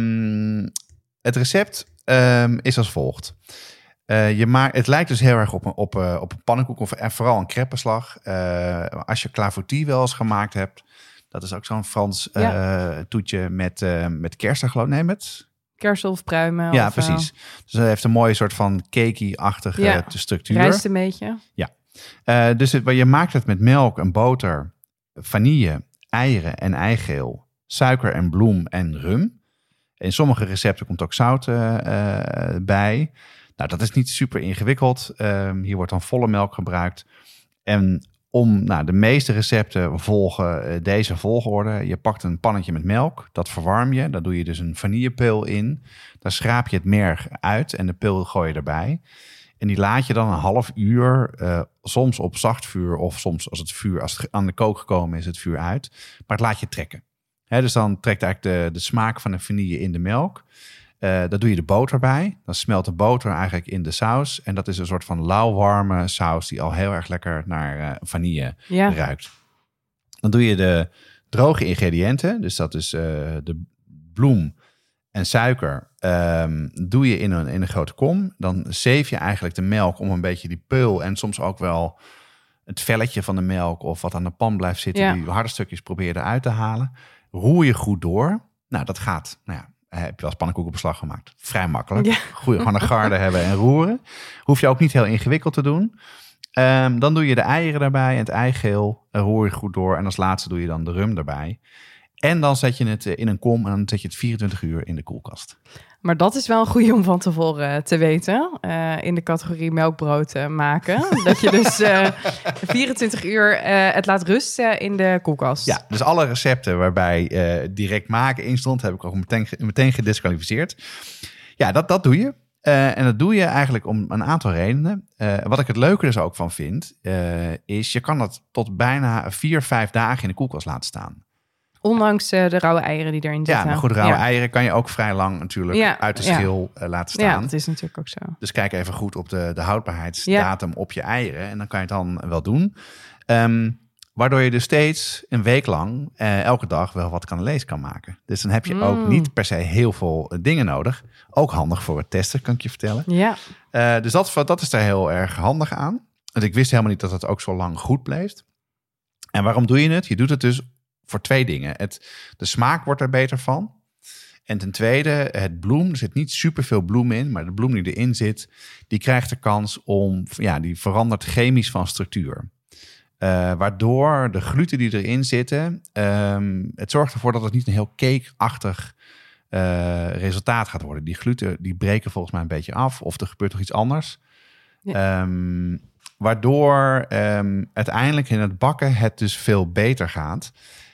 um, het recept um, is als volgt. Uh, je maakt, het lijkt dus heel erg op een, op, uh, op een pannenkoek of en vooral een crêpebeslag. Uh, als je clafoutis wel eens gemaakt hebt, dat is ook zo'n Frans uh, ja. toetje met, uh, met kersen, geloof ik. Nee, met... Kersel of pruimen. Ja, of, precies. Dus het heeft een mooie soort van cakey-achtige ja. structuur. Rijst een beetje. Ja. Uh, dus het, je maakt het met melk en boter, vanille, eieren en eigeel, suiker en bloem en rum. In sommige recepten komt ook zout uh, uh, bij. Nou, dat is niet super ingewikkeld. Um, hier wordt dan volle melk gebruikt. En om, nou, de meeste recepten volgen uh, deze volgorde. Je pakt een pannetje met melk, dat verwarm je. Daar doe je dus een vanillepeul in. Daar schraap je het merg uit en de peul gooi je erbij. En die laat je dan een half uur, uh, soms op zacht vuur of soms als het vuur als het aan de kook gekomen is, het vuur uit. Maar het laat je trekken. He, dus dan trekt eigenlijk de, de smaak van de vanille in de melk. Uh, daar doe je de boter bij. Dan smelt de boter eigenlijk in de saus. En dat is een soort van lauwwarme saus die al heel erg lekker naar uh, vanille ja. ruikt. Dan doe je de droge ingrediënten. Dus dat is uh, de bloem en suiker. Um, doe je in een, in een grote kom. Dan zeef je eigenlijk de melk om een beetje die peul en soms ook wel het velletje van de melk of wat aan de pan blijft zitten. Ja. Die harde stukjes probeer je eruit te halen. Roer je goed door. Nou, dat gaat, nou ja. Heb je wel eens pannenkoekenbeslag gemaakt? Vrij makkelijk. Ja. Goeie, gewoon een garde hebben en roeren. Hoef je ook niet heel ingewikkeld te doen. Um, dan doe je de eieren erbij en het eigeel. Roer je goed door. En als laatste doe je dan de rum erbij. En dan zet je het in een kom en dan zet je het vierentwintig uur in de koelkast. Maar dat is wel een goede om van tevoren te weten. Uh, in de categorie melkbrood uh, maken. Dat je dus uh, vierentwintig uur uh, het laat rusten in de koelkast. Ja, dus alle recepten waarbij uh, direct maken in stond, heb ik ook meteen, meteen gedisqualificeerd. Ja, dat, dat doe je. Uh, en dat doe je eigenlijk om een aantal redenen. Uh, wat ik het leuke dus ook van vind, uh, is je kan dat tot bijna vier, vijf dagen in de koelkast laten staan. Ondanks uh, de rauwe eieren die erin zitten. Ja, maar goed, rauwe ja. eieren kan je ook vrij lang natuurlijk ja, uit de schil ja. uh, laten staan. Ja, dat is natuurlijk ook zo. Dus kijk even goed op de, de houdbaarheidsdatum ja. op je eieren. En dan kan je het dan wel doen. Um, waardoor je dus steeds een week lang uh, elke dag wel wat canelees kan maken. Dus dan heb je mm. ook niet per se heel veel uh, dingen nodig. Ook handig voor het testen, kan ik je vertellen. Ja. Uh, dus dat, dat is daar heel erg handig aan. Want ik wist helemaal niet dat het ook zo lang goed bleef. En waarom doe je het? Je doet het dus voor twee dingen. Het, de smaak wordt er beter van. En ten tweede, het bloem. Er zit niet superveel bloem in, maar de bloem die erin zit, die krijgt de kans om, ja, die verandert chemisch van structuur. Uh, waardoor de gluten die erin zitten, um, het zorgt ervoor dat het niet een heel cake-achtig uh, resultaat gaat worden. Die gluten die breken volgens mij een beetje af, of er gebeurt nog iets anders. Ja. Um, waardoor um, uiteindelijk in het bakken het dus veel beter gaat.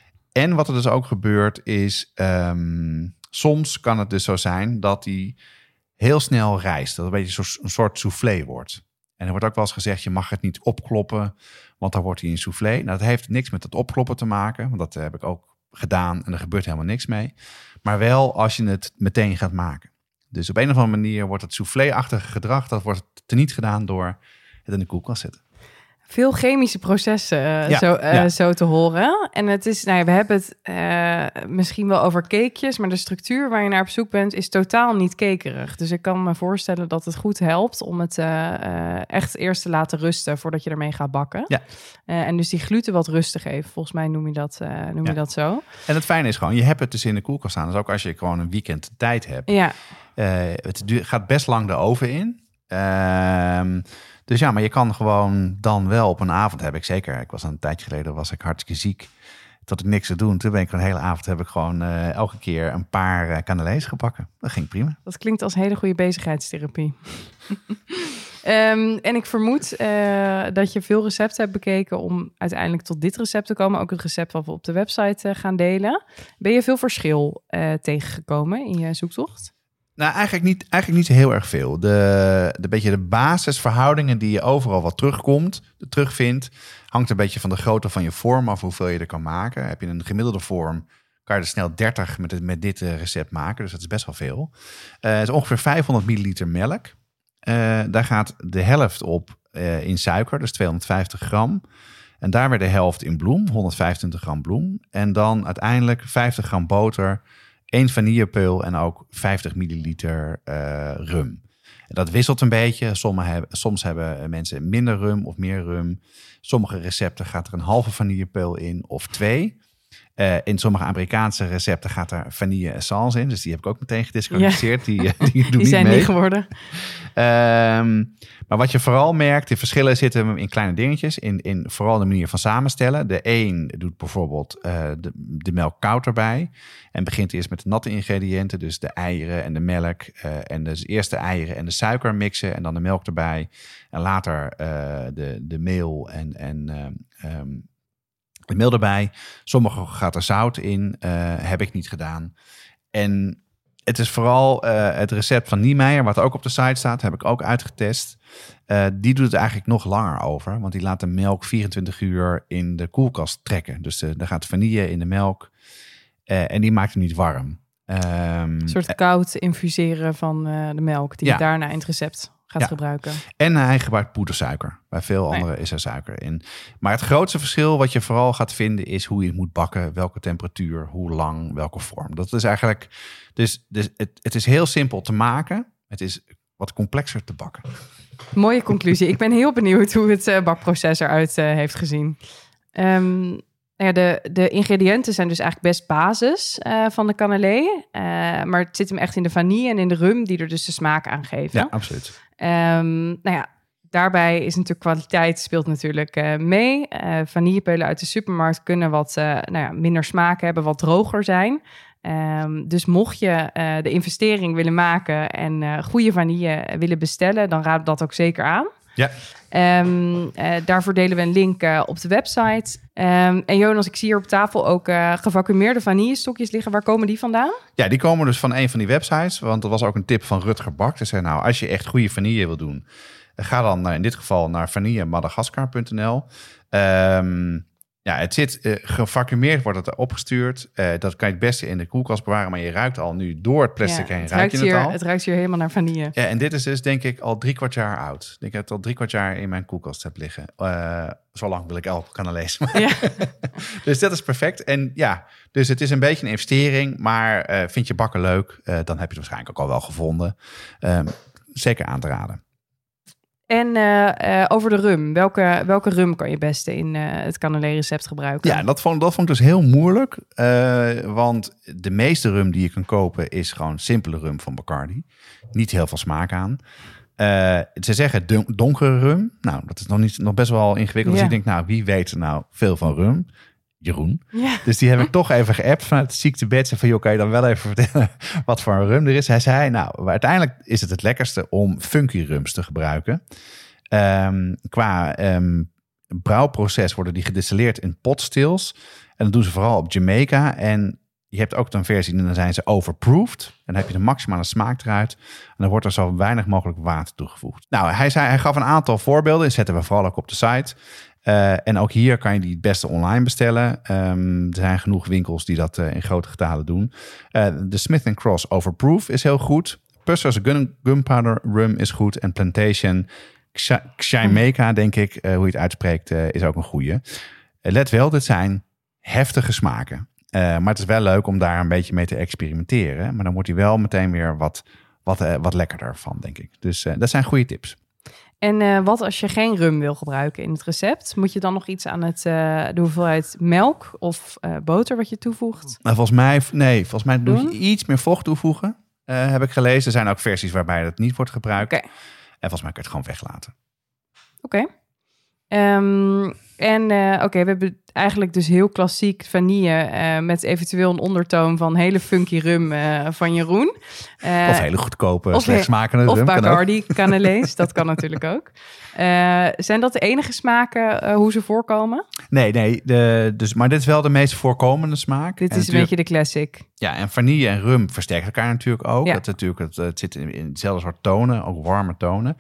En wat er dus ook gebeurt is, um, soms kan het dus zo zijn dat die heel snel rijst. Dat het een beetje een soort soufflé wordt. En er wordt ook wel eens gezegd, je mag het niet opkloppen, want dan wordt hij een soufflé. Nou, dat heeft niks met het opkloppen te maken, want dat heb ik ook gedaan en er gebeurt helemaal niks mee. Maar wel als je het meteen gaat maken. Dus op een of andere manier wordt het soufflé-achtige gedrag, dat wordt teniet gedaan door het in de koelkast zetten. Veel chemische processen uh, ja, zo, uh, ja. zo te horen. En het is, nou ja, we hebben het uh, misschien wel over cakejes, maar de structuur waar je naar op zoek bent is totaal niet cakerig. Dus ik kan me voorstellen dat het goed helpt om het uh, uh, echt eerst te laten rusten voordat je ermee gaat bakken. Ja. Uh, en dus die gluten wat rust te geven. Volgens mij noem je dat, uh, noem ja. je dat zo. En het fijne is gewoon, je hebt het dus in de koelkast staan. Dus ook als je gewoon een weekend tijd hebt. Ja. Uh, het gaat best lang de oven in. Uh, Dus ja, maar je kan gewoon dan wel op een avond, heb ik zeker. Ik was een tijdje geleden, was ik hartstikke ziek. Tot ik niks te doen. Toen ben ik een hele avond, heb ik gewoon uh, elke keer een paar uh, canelees gebakken. Dat ging prima. Dat klinkt als hele goede bezigheidstherapie. um, en ik vermoed uh, dat je veel recepten hebt bekeken om uiteindelijk tot dit recept te komen. Ook het recept wat we op de website uh, gaan delen. Ben je veel verschil uh, tegengekomen in je zoektocht? Nou, eigenlijk niet, eigenlijk niet zo heel erg veel. De, de, beetje de basisverhoudingen die je overal wat terugkomt, terugvindt, hangt een beetje van de grootte van je vorm af, hoeveel je er kan maken. Heb je een gemiddelde vorm, kan je er snel dertig met, het, met dit recept maken. Dus dat is best wel veel. Uh, het is ongeveer vijfhonderd milliliter melk. Uh, daar gaat de helft op uh, in suiker, dus tweehonderdvijftig gram. En daar weer de helft in bloem, honderdvijfentwintig gram bloem. En dan uiteindelijk vijftig gram boter, één vanillepeul en ook vijftig milliliter uh, rum. En dat wisselt een beetje. Sommige hebben, soms hebben mensen minder rum of meer rum. Sommige recepten gaat er een halve vanillepeul in of twee. Uh, in sommige Amerikaanse recepten gaat er vanille essence in. Dus die heb ik ook meteen gedisqualificeerd. Ja. Die, uh, die, doen die niet zijn mee. niet geworden. Um, maar wat je vooral merkt, de verschillen zitten in kleine dingetjes. In, in vooral de manier van samenstellen. De een doet bijvoorbeeld uh, de, de melk koud erbij. En begint eerst met de natte ingrediënten. Dus de eieren en de melk. Uh, en dus eerst de eieren en de suiker mixen. En dan de melk erbij. En later uh, de, de meel en... en uh, um, de meel erbij. Sommige gaat er zout in. Uh, heb ik niet gedaan. En het is vooral uh, het recept van Niemeyer, wat ook op de site staat, heb ik ook uitgetest. Uh, die doet het eigenlijk nog langer over. Want die laat de melk vierentwintig uur in de koelkast trekken. Dus uh, daar gaat vanille in de melk. Uh, en die maakt hem niet warm. Um, een soort koud infuseren van uh, de melk. Die ja. je daarna in het recept gaat ja. gebruiken. En hij gebruikt poedersuiker. Bij veel nee. anderen is er suiker in. Maar het grootste verschil wat je vooral gaat vinden is hoe je het moet bakken. Welke temperatuur, hoe lang, welke vorm. Dat is eigenlijk... Dus, dus het, het is heel simpel te maken. Het is wat complexer te bakken. Mooie conclusie. Ik ben heel benieuwd hoe het uh, bakproces eruit uh, heeft gezien. Um, ja, de, de ingrediënten zijn dus eigenlijk best basis uh, van de cannelé. Uh, maar het zit hem echt in de vanille en in de rum die er dus de smaak aan geven. Ja, absoluut. Um, nou ja, daarbij is natuurlijk kwaliteit speelt natuurlijk uh, mee. Uh, vanillepeulen uit de supermarkt kunnen wat uh, nou ja, minder smaak hebben, wat droger zijn. Um, dus mocht je uh, de investering willen maken en uh, goede vanille willen bestellen, dan raad ik dat ook zeker aan. Ja. Um, uh, daarvoor delen we een link uh, op de website. Um, en Jonas, ik zie hier op tafel ook uh, gevacuumeerde vanillestokjes liggen. Waar komen die vandaan? Ja, die komen dus van een van die websites. Want dat was ook een tip van Rutger Bak. Hij zei, nou, als je echt goede vanille wil doen, ga dan uh, in dit geval naar vanille madagascar punt n l. Um, ja, het zit uh, gevacuumeerd, wordt het opgestuurd. Uh, dat kan je het beste in de koelkast bewaren. Maar je ruikt al nu door het plastic ja, heen. Het ruik ruikt, je hier, het al. het ruikt hier helemaal naar vanille. Ja, en dit is dus denk ik al drie kwart jaar oud. Ik denk dat het al drie kwart jaar in mijn koelkast heb liggen. Uh, zo lang wil ik al kunnen lezen. Ja. Dus dat is perfect. En ja, dus het is een beetje een investering. Maar uh, vind je bakken leuk, uh, dan heb je het waarschijnlijk ook al wel gevonden. Um, zeker aan te raden. En uh, uh, over de rum. Welke, welke rum kan je beste in uh, het cannelé-recept gebruiken? Ja, dat vond, dat vond ik dus heel moeilijk. Uh, want de meeste rum die je kan kopen is gewoon simpele rum van Bacardi. Niet heel veel smaak aan. Uh, ze zeggen don- donkere rum. Nou, dat is nog, niet, nog best wel ingewikkeld. Ja. Dus ik denk, nou, wie weet er nou veel van rum? Jeroen. Ja. Dus die heb ik toch even geappt vanuit het ziektebed. Van, joh, kan je dan wel even vertellen wat voor een rum er is? Hij zei, nou, uiteindelijk is het het lekkerste om funky rums te gebruiken. Um, qua um, brouwproces worden die gedistilleerd in potstills. En dat doen ze vooral op Jamaica. En je hebt ook een versie, en dan zijn ze overproofed. En dan heb je de maximale smaak eruit. En dan wordt er zo weinig mogelijk water toegevoegd. Nou, hij, zei, hij gaf een aantal voorbeelden. Die zetten we vooral ook op de site. Uh, en ook hier kan je die het beste online bestellen. Um, er zijn genoeg winkels die dat uh, in grote getalen doen. Uh, de Smith and Cross Overproof is heel goed. Puster's Gun, Gunpowder Rum is goed. En Plantation Jamaica, denk ik, uh, hoe je het uitspreekt, uh, is ook een goeie. Uh, let wel, dit zijn heftige smaken. Uh, maar het is wel leuk om daar een beetje mee te experimenteren. Maar dan wordt hij wel meteen weer wat, wat, uh, wat lekkerder van, denk ik. Dus uh, dat zijn goede tips. En uh, wat als je geen rum wil gebruiken in het recept? Moet je dan nog iets aan het, uh, de hoeveelheid melk of uh, boter wat je toevoegt? Nou, volgens mij, nee, volgens mij moet je iets meer vocht toevoegen. Uh, heb ik gelezen. Er zijn ook versies waarbij het niet wordt gebruikt. Okay. En volgens mij kun je het gewoon weglaten. Oké. Okay. Um, en uh, oké, okay, we hebben eigenlijk dus heel klassiek vanille uh, met eventueel een ondertoon van hele funky rum uh, van Jeroen. Uh, of hele goedkope, slecht smakende of rum. Of Bacardi cannelés, dat kan natuurlijk ook. Uh, zijn dat de enige smaken uh, hoe ze voorkomen? Nee, nee. De, dus, maar dit is wel de meest voorkomende smaak. Dit en is een beetje de classic. Ja, en vanille en rum versterken elkaar natuurlijk ook. Ja. Het, natuurlijk het, het zit in, in hetzelfde soort tonen, ook warme tonen.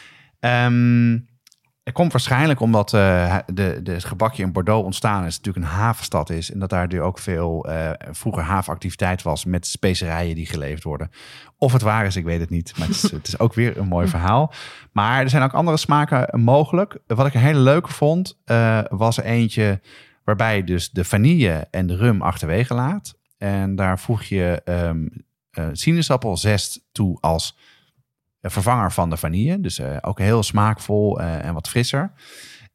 Um, Het komt waarschijnlijk omdat uh, de, de, het gebakje in Bordeaux ontstaan is. Het natuurlijk een havenstad is. En dat daar nu ook veel uh, vroeger havenactiviteit was met specerijen die geleverd worden. Of het waar is, ik weet het niet. Maar het is, het is ook weer een mooi verhaal. Maar er zijn ook andere smaken mogelijk. Wat ik een hele leuke vond, uh, was er eentje waarbij je dus de vanille en de rum achterwege laat. En daar voeg je um, uh, sinaasappelzest toe als vervanger van de vanille. Dus uh, ook heel smaakvol uh, en wat frisser.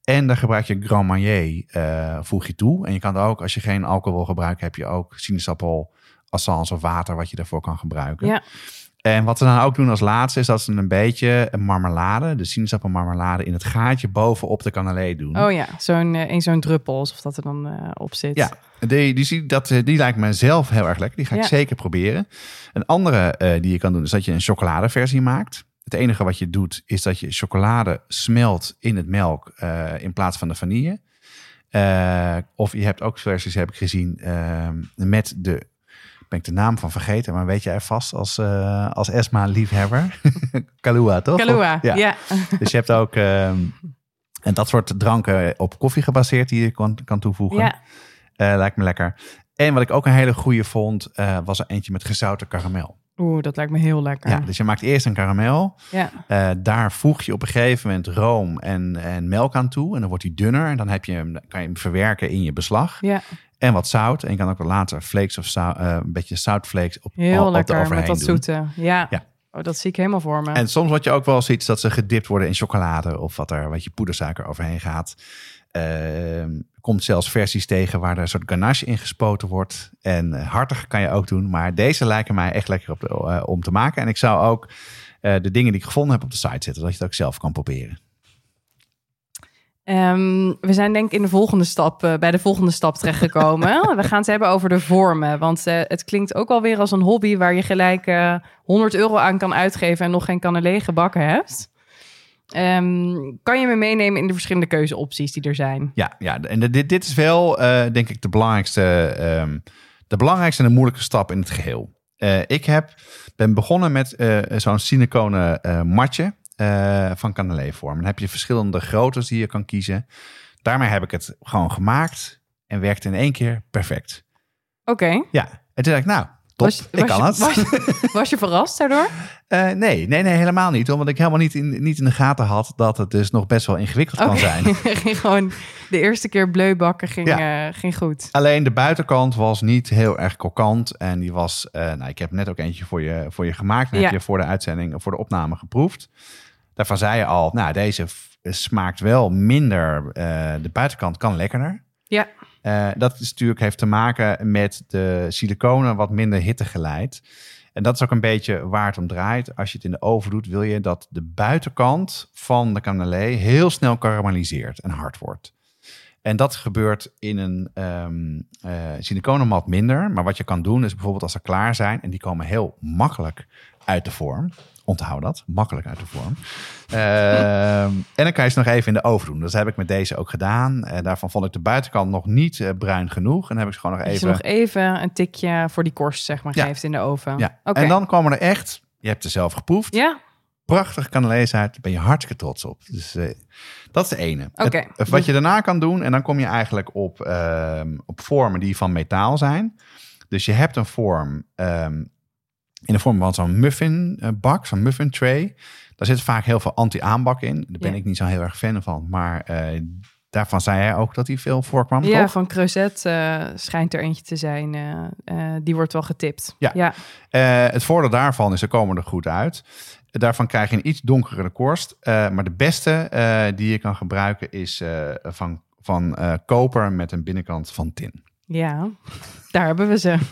En daar gebruik je Grand Marnier, uh, voeg je toe. En je kan er ook, als je geen alcohol wil gebruiken, heb je ook sinaasappel, essence of water wat je daarvoor kan gebruiken. Ja. En wat ze dan ook doen als laatste is dat ze een beetje een marmelade, de sinaasappelmarmelade, in het gaatje bovenop de cannelé doen. Oh ja, zo'n uh, in zo'n druppel, alsof dat er dan uh, op zit. Ja, die, die, dat, die lijkt me zelf heel erg lekker. Die ga ik ja. zeker proberen. Een andere uh, die je kan doen is dat je een chocoladeversie maakt. Het enige wat je doet is dat je chocolade smelt in het melk uh, in plaats van de vanille. Uh, of je hebt ook versies, heb ik gezien, uh, met de... ben ik de naam van vergeten, maar weet jij vast als, uh, als Esma-liefhebber? Kahlua, toch? Kahlua, ja. ja. Dus je hebt ook... Uh, en dat soort dranken op koffie gebaseerd die je kan, kan toevoegen. Ja. Uh, lijkt me lekker. En wat ik ook een hele goeie vond, uh, was er eentje met gezouten karamel. Oeh, dat lijkt me heel lekker. Ja, dus je maakt eerst een karamel. Ja. Uh, daar voeg je op een gegeven moment room en, en melk aan toe. En dan wordt die dunner. En dan heb je hem, kan je hem verwerken in je beslag. Ja. En wat zout. En je kan ook later flakes of zout, uh, een beetje zoutflakes op, heel op lekker, de overheen met dat doen. zoete. Ja. ja. Oh, dat zie ik helemaal voor me. En soms wordt je ook wel zoiets dat ze gedipt worden in chocolade. Of wat er wat je poedersuiker overheen gaat. Uh, komt zelfs versies tegen waar er een soort ganache in gespoten wordt. En uh, hartig kan je ook doen. Maar deze lijken mij echt lekker op de, uh, om te maken. En ik zou ook uh, de dingen die ik gevonden heb op de site zetten. Zodat je het ook zelf kan proberen. Um, we zijn denk ik in de volgende stap, uh, bij de volgende stap terechtgekomen. We gaan het hebben over de vormen. Want uh, het klinkt ook alweer als een hobby waar je gelijk uh, honderd euro aan kan uitgeven en nog geen cannelé gebakken hebt. Um, kan je me meenemen in de verschillende keuzeopties die er zijn? Ja, ja en de, dit, dit is wel uh, denk ik de belangrijkste, um, de belangrijkste en de moeilijkste stap in het geheel. Uh, ik heb, ben begonnen met uh, zo'n siliconen uh, matje. Uh, van cannelé-vorm. Dan heb je verschillende groottes die je kan kiezen. Daarmee heb ik het gewoon gemaakt en werkte in één keer perfect. Oké. Okay. Ja, en toen dacht ik, nou, top, was, ik was kan je, het. Was, was je verrast daardoor? Uh, nee, nee, nee, helemaal niet. Omdat ik helemaal niet in, niet in de gaten had dat het dus nog best wel ingewikkeld okay. kan zijn. ging gewoon de eerste keer bleu bakken ging, ja. uh, ging goed. Alleen de buitenkant was niet heel erg krokant. En die was, uh, nou, ik heb net ook eentje voor je, voor je gemaakt. En ja. heb je voor de uitzending, voor de opname geproefd. Daarvan zei je al, nou, deze f- smaakt wel minder. Uh, de buitenkant kan lekkerder. Ja. Uh, dat is natuurlijk heeft te maken met de siliconen wat minder hitte geleid. En dat is ook een beetje waar het om draait. Als je het in de oven doet, wil je dat de buitenkant van de cannelé heel snel karamelliseert en hard wordt. En dat gebeurt in een um, uh, siliconenmat minder. Maar wat je kan doen is bijvoorbeeld als ze klaar zijn en die komen heel makkelijk uit de vorm. Onthoud dat, makkelijk uit de vorm. Uh, en dan kan je ze nog even in de oven doen. Dat heb ik met deze ook gedaan. Uh, daarvan vond ik de buitenkant nog niet uh, bruin genoeg. En dan heb ik ze gewoon nog even... Dus je nog even een tikje voor die korst, zeg maar, ja. geeft in de oven. Ja, okay. En dan komen er echt... Je hebt ze zelf geproefd. Ja. Prachtig cannelés uit. Daar ben je hartstikke trots op. Dus uh, dat is de ene. Okay. Het, wat je daarna kan doen... En dan kom je eigenlijk op, uh, op vormen die van metaal zijn. Dus je hebt een vorm... Um, in de vorm van zo'n muffinbak, zo'n muffin tray. Daar zit vaak heel veel anti-aanbak in. Daar ben ja. ik niet zo heel erg fan van. Maar uh, daarvan zei jij ook dat die veel voorkwam, ja, toch? Van Creuset uh, schijnt er eentje te zijn. Uh, uh, die wordt wel getipt. Ja. ja. Uh, het voordeel daarvan is, ze komen er goed uit. Daarvan krijg je een iets donkere korst. Uh, maar de beste uh, die je kan gebruiken is uh, van, van uh, koper met een binnenkant van tin. Ja, daar hebben we ze.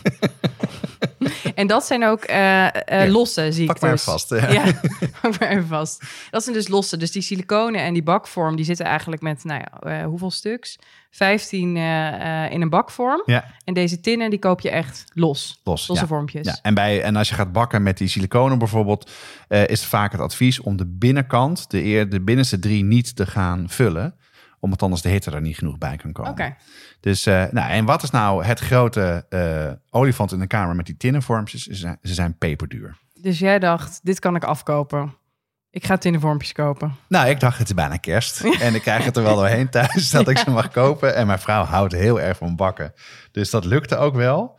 En dat zijn ook uh, uh, ja, losse, zie ik pak maar dus. even vast. Ja. ja, pak maar even vast. Dat zijn dus losse. Dus die siliconen en die bakvorm, die zitten eigenlijk met, nou ja, uh, hoeveel stuks? vijftien uh, uh, in een bakvorm. Ja. En deze tinnen, die koop je echt los. Los, Losse ja. vormpjes. Ja. En, bij, en als je gaat bakken met die siliconen bijvoorbeeld, uh, is het vaak het advies om de binnenkant, de, eer, de binnenste drie niet te gaan vullen. Omdat anders de hitte er niet genoeg bij kan komen. Oké. Okay. Dus, uh, nou, en wat is nou het grote uh, olifant in de kamer met die tinnenvormpjes? Ze zijn, ze zijn peperduur. Dus jij dacht, dit kan ik afkopen. Ik ga tinnenvormpjes kopen. Nou, ik dacht, het is bijna kerst. En ik krijg het er wel doorheen thuis dat ja. ik ze mag kopen. En mijn vrouw houdt heel erg van bakken. Dus dat lukte ook wel.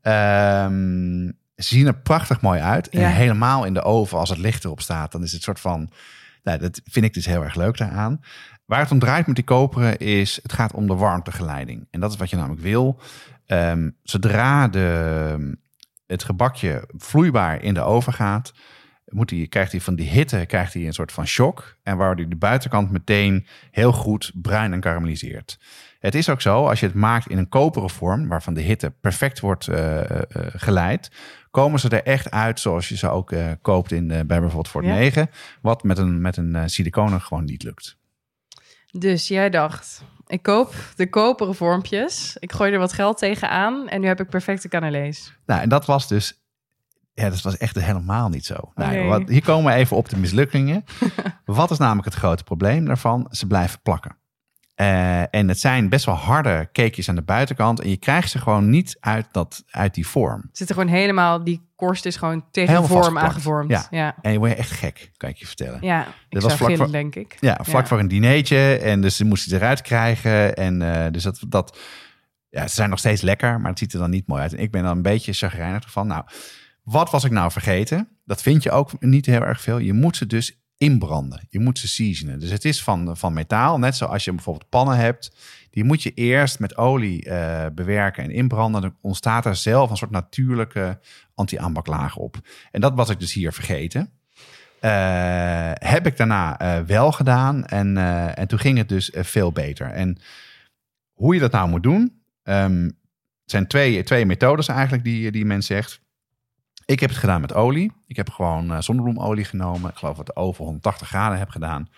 Um, ze zien er prachtig mooi uit. En ja. helemaal in de oven, als het licht erop staat, dan is het soort van... Nou, dat vind ik dus heel erg leuk daaraan. Waar het om draait met die koperen is, het gaat om de warmtegeleiding. En dat is wat je namelijk wil. Um, zodra de, het gebakje vloeibaar in de oven gaat, moet hij, krijgt hij van die hitte krijgt hij een soort van shock. En waardoor hij de buitenkant meteen heel goed bruin en karamelliseert. Het is ook zo, als je het maakt in een koperen vorm, waarvan de hitte perfect wordt uh, uh, geleid, komen ze er echt uit zoals je ze ook uh, koopt in, uh, bij bijvoorbeeld Fort Ja. negen. Wat met een, met een uh, siliconen gewoon niet lukt. Dus jij dacht, ik koop de koperen vormpjes. Ik gooi er wat geld tegenaan en nu heb ik perfecte cannelés. Nou, en dat was dus... Ja, dat was echt helemaal niet zo. Nou, Nee. wat, hier komen we even op de mislukkingen. Wat is namelijk het grote probleem daarvan? Ze blijven plakken. Uh, en het zijn best wel harde cakejes aan de buitenkant. En je krijgt ze gewoon niet uit, dat, uit die vorm. Zit er gewoon helemaal, die korst is gewoon tegen Helemaal de vorm vastgeplakt. aangevormd. Ja. Ja, En je wordt echt gek, kan ik je vertellen. ja. ik was zou vlak gillen, voor- denk ik. Ja, vlak Ja. voor een dinertje. En dus ze moesten het eruit krijgen. En uh, dus dat... dat ja, ze zijn nog steeds lekker, maar het ziet er dan niet mooi uit. En ik ben dan een beetje chagrijnig ervan. Nou, wat was ik nou vergeten? Dat vind je ook niet heel erg veel. Je moet ze dus inbranden. Je moet ze seasonen. Dus het is van, van metaal. Net zoals je bijvoorbeeld pannen hebt. Die moet je eerst met olie uh, bewerken en inbranden. Dan ontstaat er zelf een soort natuurlijke anti-aanbaklaag op. En dat was ik dus hier vergeten. Uh, heb ik daarna uh, wel gedaan. En, uh, en toen ging het dus uh, veel beter. En hoe je dat nou moet doen... Um, het zijn twee, twee methodes eigenlijk die, die men zegt. Ik heb het gedaan met olie. Ik heb gewoon uh, zonnebloemolie genomen. Ik geloof dat ik de oven honderdtachtig graden heb gedaan.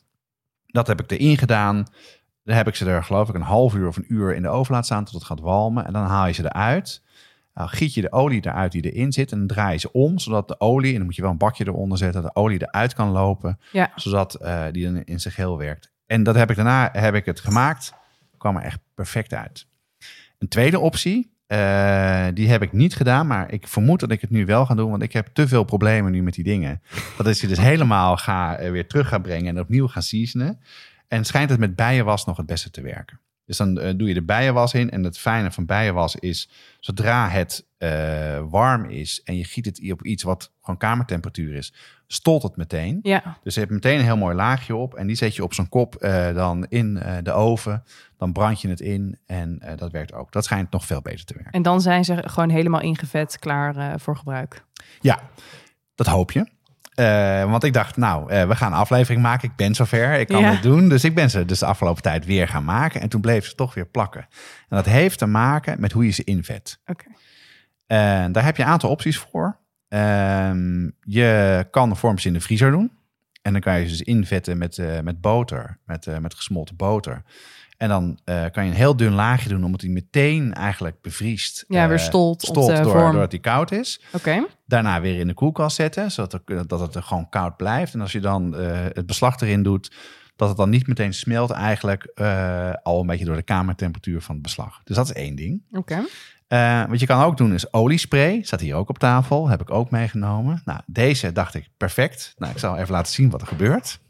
Dat heb ik erin gedaan. Dan heb ik ze er geloof ik een half uur of een uur in de oven laten staan tot het gaat walmen. En dan haal je ze eruit. Nou, giet je de olie eruit die erin zit en dan draai je ze om. Zodat de olie, en dan moet je wel een bakje eronder zetten, dat de olie eruit kan lopen. Ja. Zodat uh, die in, in zijn geheel werkt. En dat heb ik daarna heb ik het gemaakt. Kwam er echt perfect uit. Een tweede optie, uh, die heb ik niet gedaan, maar ik vermoed dat ik het nu wel ga doen, want ik heb te veel problemen nu met die dingen. Dat is je dus helemaal ga, uh, weer terug gaan brengen en opnieuw gaan seasonen. En schijnt het met bijenwas nog het beste te werken. Dus dan uh, doe je de bijenwas in en het fijne van bijenwas is, zodra het uh, warm is en je giet het op iets wat gewoon kamertemperatuur is, stolt het meteen. Ja. Dus je hebt meteen een heel mooi laagje op en die zet je op zo'n kop uh, dan in uh, de oven. Dan brand je het in en uh, dat werkt ook. Dat schijnt nog veel beter te werken. En dan zijn ze gewoon helemaal ingevet, klaar uh, voor gebruik. Ja, dat hoop je. Uh, want ik dacht, nou, uh, we gaan een aflevering maken. Ik ben zover, ik kan Ja. het doen. Dus ik ben ze dus de afgelopen tijd weer gaan maken. En toen bleef ze toch weer plakken. En dat heeft te maken met hoe je ze invet. Oké. Uh, daar heb je een aantal opties voor. Uh, je kan de vormpjes in de vriezer doen. En dan kan je ze dus invetten met, uh, met boter, met, uh, met gesmolten boter. En dan uh, kan je een heel dun laagje doen, omdat hij meteen eigenlijk bevriest. Ja, weer uh, stolt op stolt de door, vorm. doordat hij koud is. Oké. Okay. Daarna weer in de koelkast zetten, zodat er, dat het er gewoon koud blijft. En als je dan uh, het beslag erin doet, dat het dan niet meteen smelt eigenlijk uh, al een beetje door de kamertemperatuur van het beslag. Dus dat is één ding. Oké. Okay. Uh, wat je kan ook doen is oliespray. Staat hier ook op tafel. Heb ik ook meegenomen. Nou, deze dacht ik perfect. Nou, ik zal even laten zien wat er gebeurt.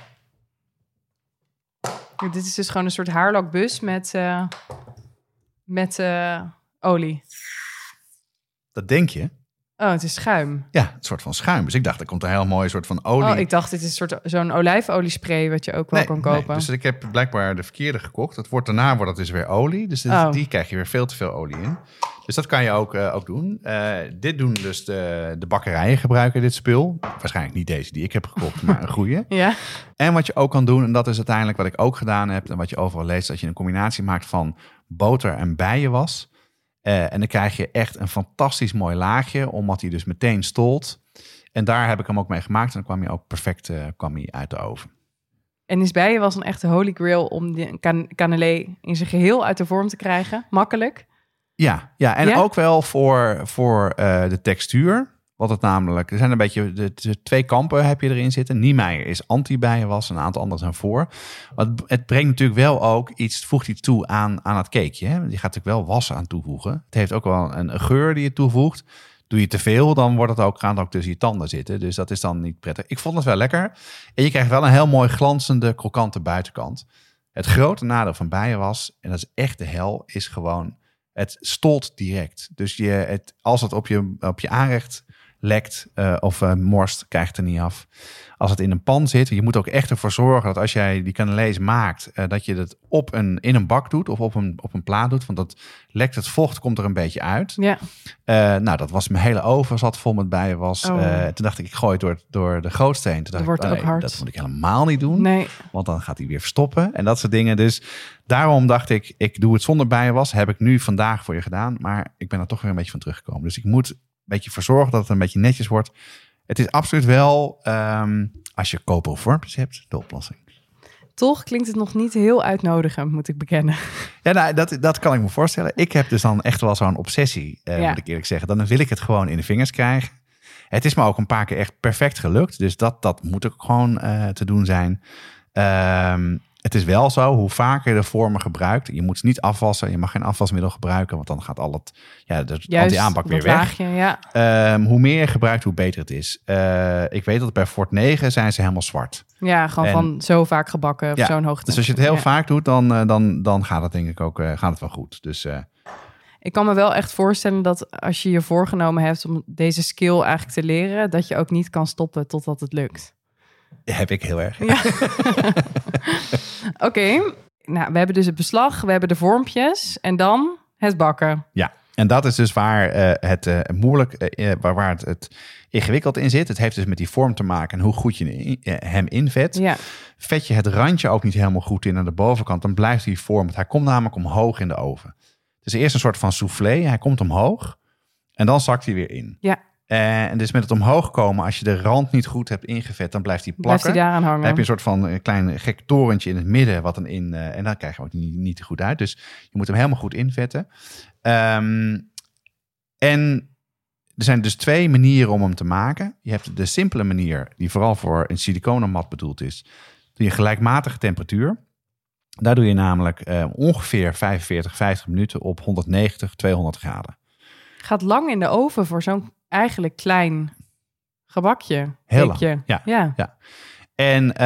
Dit is dus gewoon een soort haarlakbus met, uh, met uh, olie. Dat denk je. Oh, het is schuim. Ja, een soort van schuim. Dus ik dacht, er komt een heel mooi soort van olie. Oh, ik dacht, dit is een soort zo'n olijfoliespray wat je ook wel nee, kan kopen. Nee, dus ik heb blijkbaar de verkeerde gekocht. Het wordt, daarna wordt het dus weer olie. Dus dit, oh. die krijg je weer veel te veel olie in. Dus dat kan je ook, uh, ook doen. Uh, dit doen dus de, de bakkerijen gebruiken dit spul. Waarschijnlijk niet deze die ik heb gekocht, maar een goede. Ja. En wat je ook kan doen, en dat is uiteindelijk wat ik ook gedaan heb, en wat je overal leest, dat je een combinatie maakt van boter en bijenwas. Uh, en dan krijg je echt een fantastisch mooi laagje, omdat hij dus meteen stolt. En daar heb ik hem ook mee gemaakt. En dan kwam hij ook perfect uh, kwam hij uit de oven. En is bijenwas een echte holy grail om de can- cannelé in zijn geheel uit de vorm te krijgen? Makkelijk? Ja, ja en ja? ook wel voor, voor uh, de textuur. Wat het namelijk, er zijn een beetje de, de twee kampen heb je erin zitten. Niemeyer is anti-bijenwas, een aantal anderen zijn voor. Maar het, het brengt natuurlijk wel ook iets, voegt iets toe aan, aan het cakeje. Hè? Je gaat natuurlijk wel was aan toevoegen. Het heeft ook wel een, een geur die je toevoegt. Doe je te veel, dan wordt het ook, gaat het ook tussen je tanden zitten. Dus dat is dan niet prettig. Ik vond het wel lekker. En je krijgt wel een heel mooi glanzende, krokante buitenkant. Het grote nadeel van bijenwas, en dat is echt de hel, is gewoon, het stolt direct. Dus je, het, als het op je, op je aanrecht lekt uh, of uh, morst, krijg je het er niet af. Als het in een pan zit, je moet ook echt ervoor zorgen dat als jij die cannelés maakt, uh, dat je het op een, in een bak doet of op een, op een plaat doet. Want dat lekt het vocht, komt er een beetje uit. Ja. Uh, nou, dat was mijn hele oven zat vol met bijen was. Oh. Uh, toen dacht ik, ik gooi het door, door de gootsteen. Toen Dat dacht wordt ik, ook nee, hard. dat moet ik helemaal niet doen. Nee. Want dan gaat hij weer verstoppen en dat soort dingen. Dus daarom dacht ik, ik doe het zonder bijenwas. Heb ik nu vandaag voor je gedaan. Maar ik ben er toch weer een beetje van teruggekomen. Dus ik moet een beetje voor zorgen dat het een beetje netjes wordt. Het is absoluut wel, um, als je koperen vormpjes hebt, de oplossing. Toch klinkt het nog niet heel uitnodigend, moet ik bekennen. Ja, nou, dat, dat kan ik me voorstellen. Ik heb dus dan echt wel zo'n obsessie, uh, ja. moet ik eerlijk zeggen. Dan wil ik het gewoon in de vingers krijgen. Het is me ook een paar keer echt perfect gelukt. Dus dat, dat moet ook gewoon uh, te doen zijn. Um, het is wel zo, hoe vaker je de vormen gebruikt. Je moet ze niet afwassen. Je mag geen afwasmiddel gebruiken. Want dan gaat al het, ja, de anti-aanbak weer weg. Laagje, ja. um, hoe meer je gebruikt, hoe beter het is. Uh, ik weet dat bij Fort negen zijn ze helemaal zwart. Ja, gewoon en, van zo vaak gebakken op ja, zo'n hoogte. Dus als je het heel ja. vaak doet, dan, uh, dan, dan gaat het denk ik ook uh, gaat het wel goed. Dus... Uh, Ik kan me wel echt voorstellen dat als je je voorgenomen hebt om deze skill eigenlijk te leren, dat je ook niet kan stoppen totdat het lukt. Heb ik heel erg. Ja. Oké, okay. Nou, we hebben dus het beslag, we hebben de vormpjes en dan het bakken. Ja, en dat is dus waar uh, het uh, moeilijk, uh, waar, waar het, het ingewikkeld in zit. Het heeft dus met die vorm te maken en hoe goed je in, uh, hem invet. Ja. Vet je het randje ook niet helemaal goed in aan de bovenkant, dan blijft die vorm, hij komt namelijk omhoog in de oven. Dus eerst een soort van soufflé, hij komt omhoog en dan zakt hij weer in. Ja. En dus met het omhoog komen, als je de rand niet goed hebt ingevet, dan blijft hij plakken. Blijft hij daaraan hangen. Dan heb je een soort van een klein gek torentje in het midden, wat dan in, uh, en dan krijg je ook niet, niet goed uit. Dus je moet hem helemaal goed invetten. Um, en er zijn dus twee manieren om hem te maken. Je hebt de simpele manier, die vooral voor een siliconenmat bedoeld is. Doe je gelijkmatige temperatuur. Daar doe je namelijk uh, ongeveer vijfenveertig, vijftig minuten op honderdnegentig, tweehonderd graden. Gaat lang in de oven voor zo'n eigenlijk klein gebakje. Heel lang, ja, ja. ja. En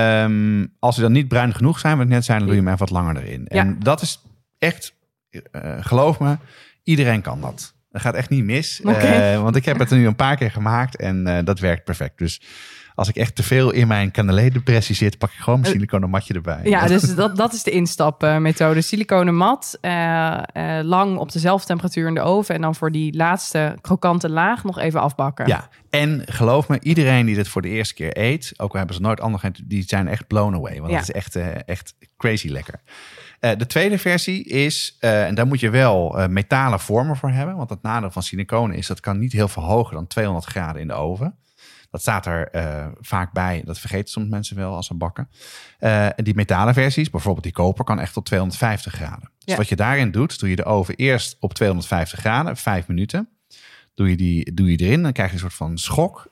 um, als ze dan niet bruin genoeg zijn, wat net zijn, dan doe je hem even wat langer erin. Ja. En dat is echt, uh, geloof me, iedereen kan dat. Dat gaat echt niet mis. Okay. Uh, want ik heb het nu een paar keer gemaakt en uh, dat werkt perfect. Dus als ik echt te veel in mijn cannelé-depressie zit, pak ik gewoon mijn siliconen matje erbij. Ja, dus dat, dat is de instapmethode. Siliconen mat, uh, uh, lang op dezelfde temperatuur in de oven. En dan voor die laatste krokante laag nog even afbakken. Ja, en geloof me, iedereen die dit voor de eerste keer eet, ook al hebben ze nooit anders gegeten, die zijn echt blown away. Want ja. dat is echt, uh, echt crazy lekker. Uh, de tweede versie is, uh, en daar moet je wel uh, metalen vormen voor hebben. Want het nadeel van siliconen is, dat kan niet heel veel hoger dan tweehonderd graden in de oven. Dat staat er uh, vaak bij. Dat vergeten soms mensen wel als ze bakken. Uh, en die metalen versies, bijvoorbeeld die koper, kan echt tot tweehonderdvijftig graden. Dus ja. wat je daarin doet, doe je de oven eerst op tweehonderdvijftig graden, vijf minuten. Doe je die doe je erin, dan krijg je een soort van schok.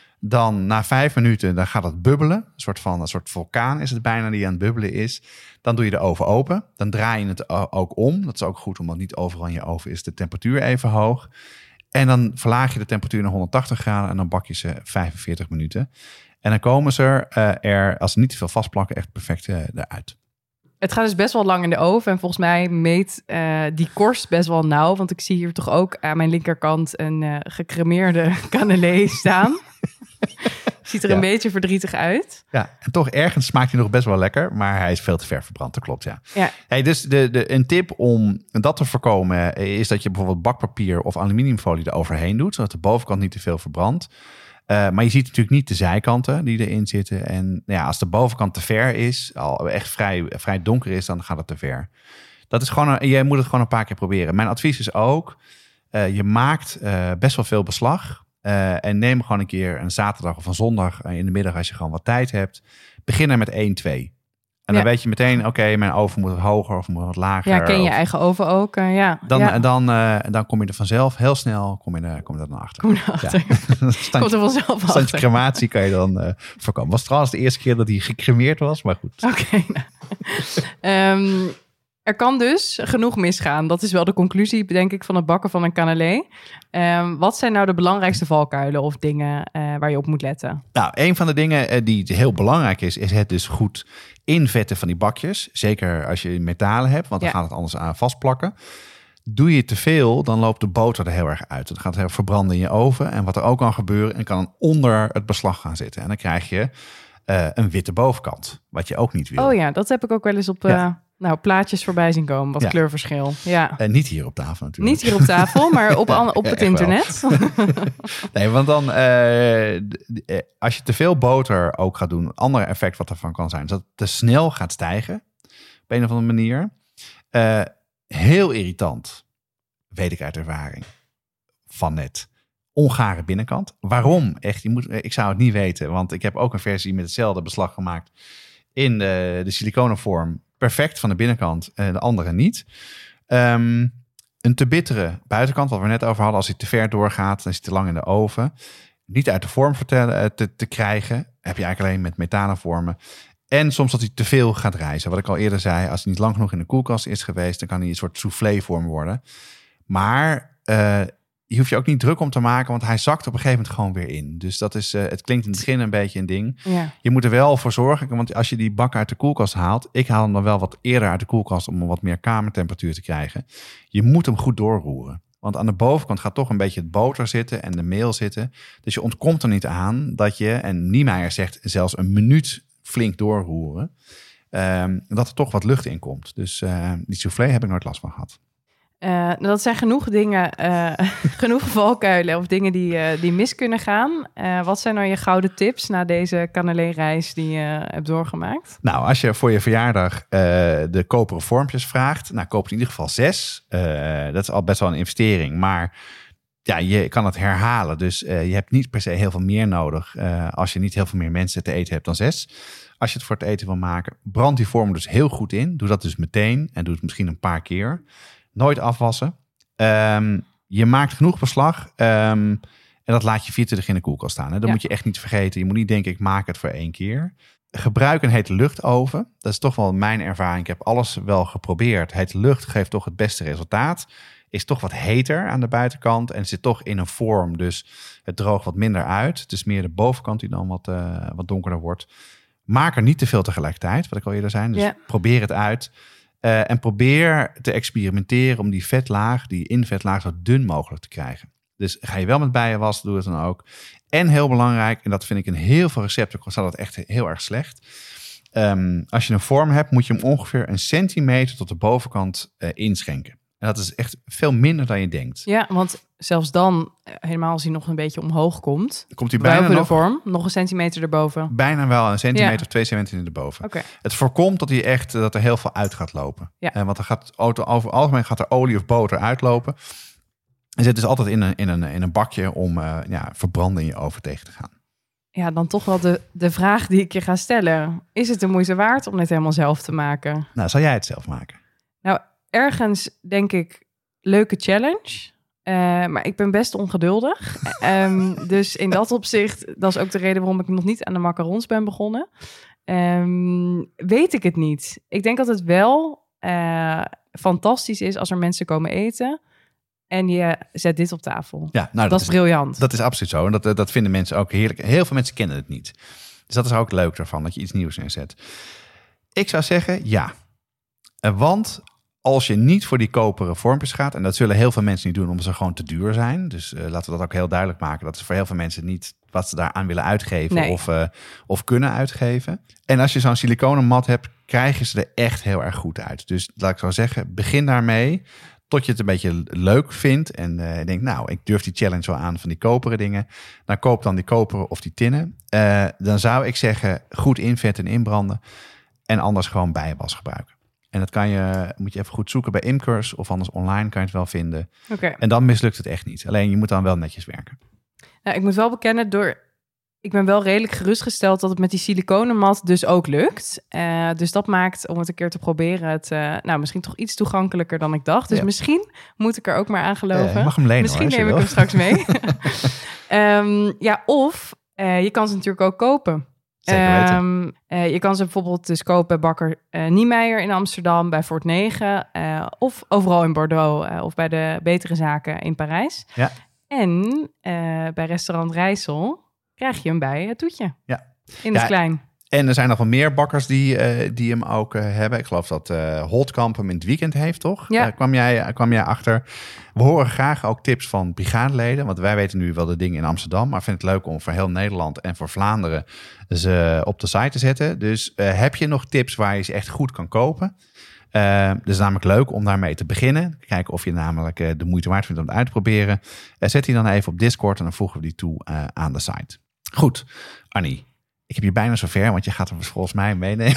Dan na vijf minuten, dan gaat het bubbelen. Een soort van een soort vulkaan is het bijna die aan het bubbelen is. Dan doe je de oven open. Dan draai je het ook om. Dat is ook goed, omdat niet overal in je oven is de temperatuur even hoog. En dan verlaag je de temperatuur naar honderdtachtig graden en dan bak je ze vijfenveertig minuten. En dan komen ze uh, er, als ze niet te veel vastplakken, echt perfect uh, eruit. Het gaat dus best wel lang in de oven. En volgens mij meet uh, die korst best wel nauw. Want ik zie hier toch ook aan mijn linkerkant een uh, gecremeerde cannelé staan. Ziet er ja. een beetje verdrietig uit. Ja, en toch ergens smaakt hij nog best wel lekker. Maar hij is veel te ver verbrand, dat klopt, ja. ja. Hey, dus de, de, een tip om dat te voorkomen is dat je bijvoorbeeld bakpapier of aluminiumfolie eroverheen doet. Zodat de bovenkant niet te veel verbrandt. Uh, maar je ziet natuurlijk niet de zijkanten die erin zitten. En nou ja, als de bovenkant te ver is, al echt vrij, vrij donker is, dan gaat het te ver. Dat is gewoon een, je moet het gewoon een paar keer proberen. Mijn advies is ook, uh, je maakt uh, best wel veel beslag. Uh, en neem gewoon een keer een zaterdag of een zondag in de middag als je gewoon wat tijd hebt. Begin er met één, twee. En dan ja. weet je meteen, oké, okay, mijn oven moet wat hoger of moet wat lager. Ja, ken je of... eigen oven ook, uh, ja. Dan, ja. dan, uh, dan kom je er vanzelf heel snel, kom je, er, kom je er naar achter. Kom je erachter. Ja. standje, Komt er vanzelf achter. Standje crematie kan je dan uh, voorkomen. Was trouwens de eerste keer dat hij gecremeerd was, maar goed. Oké. Okay, nou. um, er kan dus genoeg misgaan. Dat is wel de conclusie, denk ik, van het bakken van een cannelé. Um, wat zijn nou de belangrijkste valkuilen of dingen uh, waar je op moet letten? Nou, een van de dingen uh, die heel belangrijk is, is het dus goed invetten van die bakjes. Zeker als je metalen hebt, want dan ja. gaat het anders aan vastplakken. Doe je te veel, dan loopt de boter er heel erg uit. Het gaat heel erg verbranden in je oven. En wat er ook kan gebeuren, en kan onder het beslag gaan zitten. En dan krijg je uh, een witte bovenkant, wat je ook niet wil. Oh ja, dat heb ik ook wel eens op uh, ja. nou, plaatjes voorbij zien komen. Wat ja. kleurverschil. Ja. Uh, niet hier op tafel natuurlijk. Niet hier op tafel, maar op, an- op ja, het internet. Nee, want dan, uh, als je te veel boter ook gaat doen, een ander effect wat ervan kan zijn, is dat het te snel gaat stijgen. Op een of andere manier. Uh, heel irritant, weet ik uit ervaring, van net. Ongare binnenkant. Waarom? Echt, je moet, ik zou het niet weten, want ik heb ook een versie met hetzelfde beslag gemaakt in de, de siliconenvorm. Perfect van de binnenkant, en de andere niet. Um, een te bittere buitenkant, wat we net over hadden, als hij te ver doorgaat, dan is hij te lang in de oven. Niet uit de vorm vertellen, te, te krijgen, heb je eigenlijk alleen met metalen vormen. En soms dat hij te veel gaat rijzen. Wat ik al eerder zei, als hij niet lang genoeg in de koelkast is geweest, dan kan hij een soort soufflé-vorm worden. Maar uh, je hoeft je ook niet druk om te maken, want hij zakt op een gegeven moment gewoon weer in. Dus dat is, uh, het klinkt in het begin een beetje een ding. Ja. Je moet er wel voor zorgen, want als je die bak uit de koelkast haalt, ik haal hem dan wel wat eerder uit de koelkast om een wat meer kamertemperatuur te krijgen. Je moet hem goed doorroeren. Want aan de bovenkant gaat toch een beetje het boter zitten en de meel zitten. Dus je ontkomt er niet aan dat je, en Niemeyer zegt zelfs een minuut flink doorroeren, um, dat er toch wat lucht in komt. Dus uh, die soufflé heb ik nooit last van gehad. Uh, dat zijn genoeg dingen, uh, genoeg valkuilen of dingen die, uh, die mis kunnen gaan. Uh, wat zijn nou je gouden tips na deze Canelé-reis die je hebt doorgemaakt? Nou, als je voor je verjaardag uh, de koperen vormpjes vraagt, nou koop in ieder geval zes. Uh, dat is al best wel een investering, maar ja, je kan het herhalen. Dus uh, je hebt niet per se heel veel meer nodig uh, als je niet heel veel meer mensen te eten hebt dan zes. Als je het voor het eten wil maken, brand die vorm dus heel goed in. Doe dat dus meteen en doe het misschien een paar keer. Nooit afwassen. Um, je maakt genoeg beslag um, en dat laat je vierentwintig in de koelkast staan. Hè? Dat ja. moet je echt niet vergeten. Je moet niet denken, ik maak het voor één keer. Gebruik een hete luchtoven. Dat is toch wel mijn ervaring. Ik heb alles wel geprobeerd. Hete lucht geeft toch het beste resultaat. Is toch wat heter aan de buitenkant en zit toch in een vorm. Dus het droogt wat minder uit. Het is meer de bovenkant die dan wat, uh, wat donkerder wordt. Maak er niet te veel tegelijkertijd, wat ik al eerder zei. Dus ja. probeer het uit. Uh, en probeer te experimenteren om die vetlaag, die invetlaag, zo dun mogelijk te krijgen. Dus ga je wel met bijen wassen, doe het dan ook. En heel belangrijk, en dat vind ik in heel veel recepten, staat dat echt heel erg slecht. Um, als je een vorm hebt, moet je hem ongeveer een centimeter tot de bovenkant uh, inschenken. En dat is echt veel minder dan je denkt. Ja, want zelfs dan, helemaal als hij nog een beetje omhoog komt, komt hij bijna de nog, vorm, nog een centimeter erboven. Bijna wel een centimeter ja. of twee centimeter erboven. Okay. Het voorkomt dat hij echt dat er heel veel uit gaat lopen. Ja. En want er gaat over het algemeen gaat er olie of boter uitlopen. En zit dus altijd in een, in een, in een bakje om uh, ja, verbranden in je oven tegen te gaan. Ja, dan toch wel de, de vraag die ik je ga stellen. Is het de moeite waard om dit helemaal zelf te maken? Nou, zal jij het zelf maken? Nou, ergens denk ik, leuke challenge. Uh, maar ik ben best ongeduldig. um, dus in dat opzicht, dat is ook de reden waarom ik nog niet aan de macarons ben begonnen. Um, weet ik het niet. Ik denk dat het wel uh, fantastisch is als er mensen komen eten en je zet dit op tafel. Ja, nou, dat, dat is briljant. Dat is absoluut zo. En dat, dat vinden mensen ook heerlijk. Heel veel mensen kennen het niet. Dus dat is ook leuk daarvan, dat je iets nieuws inzet. Ik zou zeggen, ja. Want als je niet voor die koperen vormpjes gaat, en dat zullen heel veel mensen niet doen, omdat ze gewoon te duur zijn. Dus uh, laten we dat ook heel duidelijk maken. Dat is voor heel veel mensen niet wat ze daaraan willen uitgeven nee. of, uh, of kunnen uitgeven. En als je zo'n siliconen mat hebt, krijg je ze er echt heel erg goed uit. Dus laat ik zo zeggen, begin daarmee tot je het een beetje leuk vindt. En uh, denkt, nou, ik durf die challenge wel aan van die koperen dingen. Dan koop dan die koperen of die tinnen. Uh, dan zou ik zeggen, goed invetten en inbranden. En anders gewoon bijenwas gebruiken. En dat kan je, moet je even goed zoeken bij imkers of anders online kan je het wel vinden. Okay. En dan mislukt het echt niet. Alleen je moet dan wel netjes werken. Nou, ik moet wel bekennen, door, ik ben wel redelijk gerustgesteld dat het met die siliconenmat dus ook lukt. Uh, dus dat maakt, om het een keer te proberen, het uh, nou, misschien toch iets toegankelijker dan ik dacht. Dus ja. misschien moet ik er ook maar aan geloven. Uh, mag hem lenen, misschien hoor, neem ik hem straks mee. um, ja, of uh, je kan ze natuurlijk ook kopen. Zeker weten. Um, uh, je kan ze bijvoorbeeld dus kopen bij bakker uh, Niemeyer in Amsterdam, bij Fort negen uh, of overal in Bordeaux uh, of bij de betere zaken in Parijs. Ja. En uh, bij restaurant Rijssel krijg je hem bij het toetje. Ja. In het ja, klein. En er zijn nog wel meer bakkers die, uh, die hem ook uh, hebben. Ik geloof dat uh, Holtkamp hem in het weekend heeft, toch? Ja. Daar kwam jij, uh, kwam jij achter. We horen graag ook tips van brigadeleden. Want wij weten nu wel de dingen in Amsterdam. Maar ik vind het leuk om voor heel Nederland en voor Vlaanderen ze op de site te zetten. Dus uh, heb je nog tips waar je ze echt goed kan kopen? Uh, dus het is namelijk leuk om daarmee te beginnen. Kijken of je namelijk uh, de moeite waard vindt om het uit te proberen. Uh, zet die dan even op Discord en dan voegen we die toe uh, aan de site. Goed, Annie. Ik heb je bijna zover, want je gaat er volgens mij meenemen.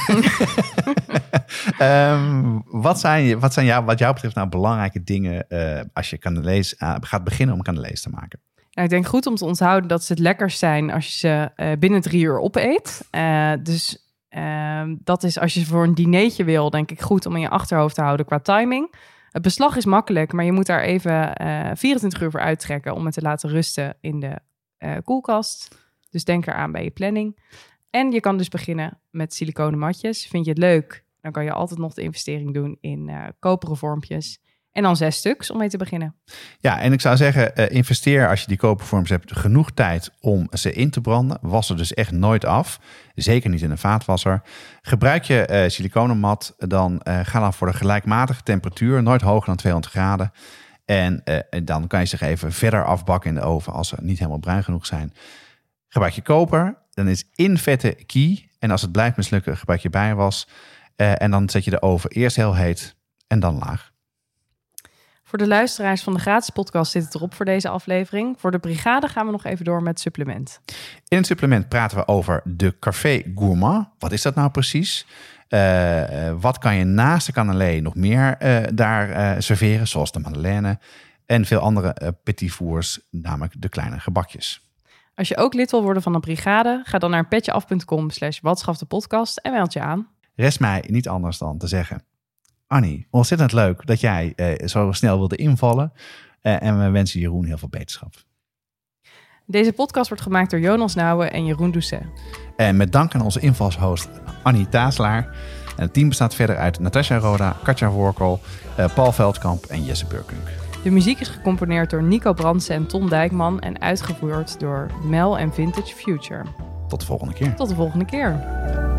um, wat zijn, wat zijn jou, wat jou betreft nou belangrijke dingen uh, als je Canelees uh, gaat beginnen om Canelees te maken? Nou, ik denk goed om te onthouden dat ze het lekkerst zijn als je ze uh, binnen drie uur opeet. Uh, dus uh, dat is als je voor een dinertje wil, denk ik goed om in je achterhoofd te houden qua timing. Het beslag is makkelijk, maar je moet daar even uh, vierentwintig uur voor uittrekken om het te laten rusten in de uh, koelkast. Dus denk eraan bij je planning. En je kan dus beginnen met siliconen matjes. Vind je het leuk, dan kan je altijd nog de investering doen in uh, koperen vormpjes. En dan zes stuks om mee te beginnen. Ja, en ik zou zeggen, uh, investeer als je die kopervorms hebt genoeg tijd om ze in te branden. Was er dus echt nooit af. Zeker niet in een vaatwasser. Gebruik je uh, siliconenmat, dan uh, ga dan voor de gelijkmatige temperatuur. Nooit hoger dan tweehonderd graden. En uh, dan kan je zich even verder afbakken in de oven als ze niet helemaal bruin genoeg zijn. Gebruik je koper, dan is invetten key. En als het blijft mislukken, gebruik je bijwas. Uh, en dan zet je de oven eerst heel heet en dan laag. Voor de luisteraars van de gratis podcast zit het erop voor deze aflevering. Voor de brigade gaan we nog even door met supplement. In het supplement praten we over de Café Gourmand. Wat is dat nou precies? Uh, uh, wat kan je naast de cannelé nog meer uh, daar uh, serveren? Zoals de madeleine en veel andere uh, petit fours, namelijk de kleine gebakjes. Als je ook lid wil worden van de brigade, ga dan naar petjeaf.com slash watschafdepodcast en meld je aan. Rest mij niet anders dan te zeggen: Annie, ontzettend leuk dat jij uh, zo snel wilde invallen. Uh, en we wensen Jeroen heel veel beterschap. Deze podcast wordt gemaakt door Jonas Nouwen en Jeroen Doucet. En met dank aan onze invalshost Annie Taaslaar. En het team bestaat verder uit Natasja Roda, Katja Workel, uh, Paul Veldkamp en Jesse Burkunk. De muziek is gecomponeerd door Nico Brandsen en Tom Dijkman en uitgevoerd door Mel en Vintage Future. Tot de volgende keer. Tot de volgende keer.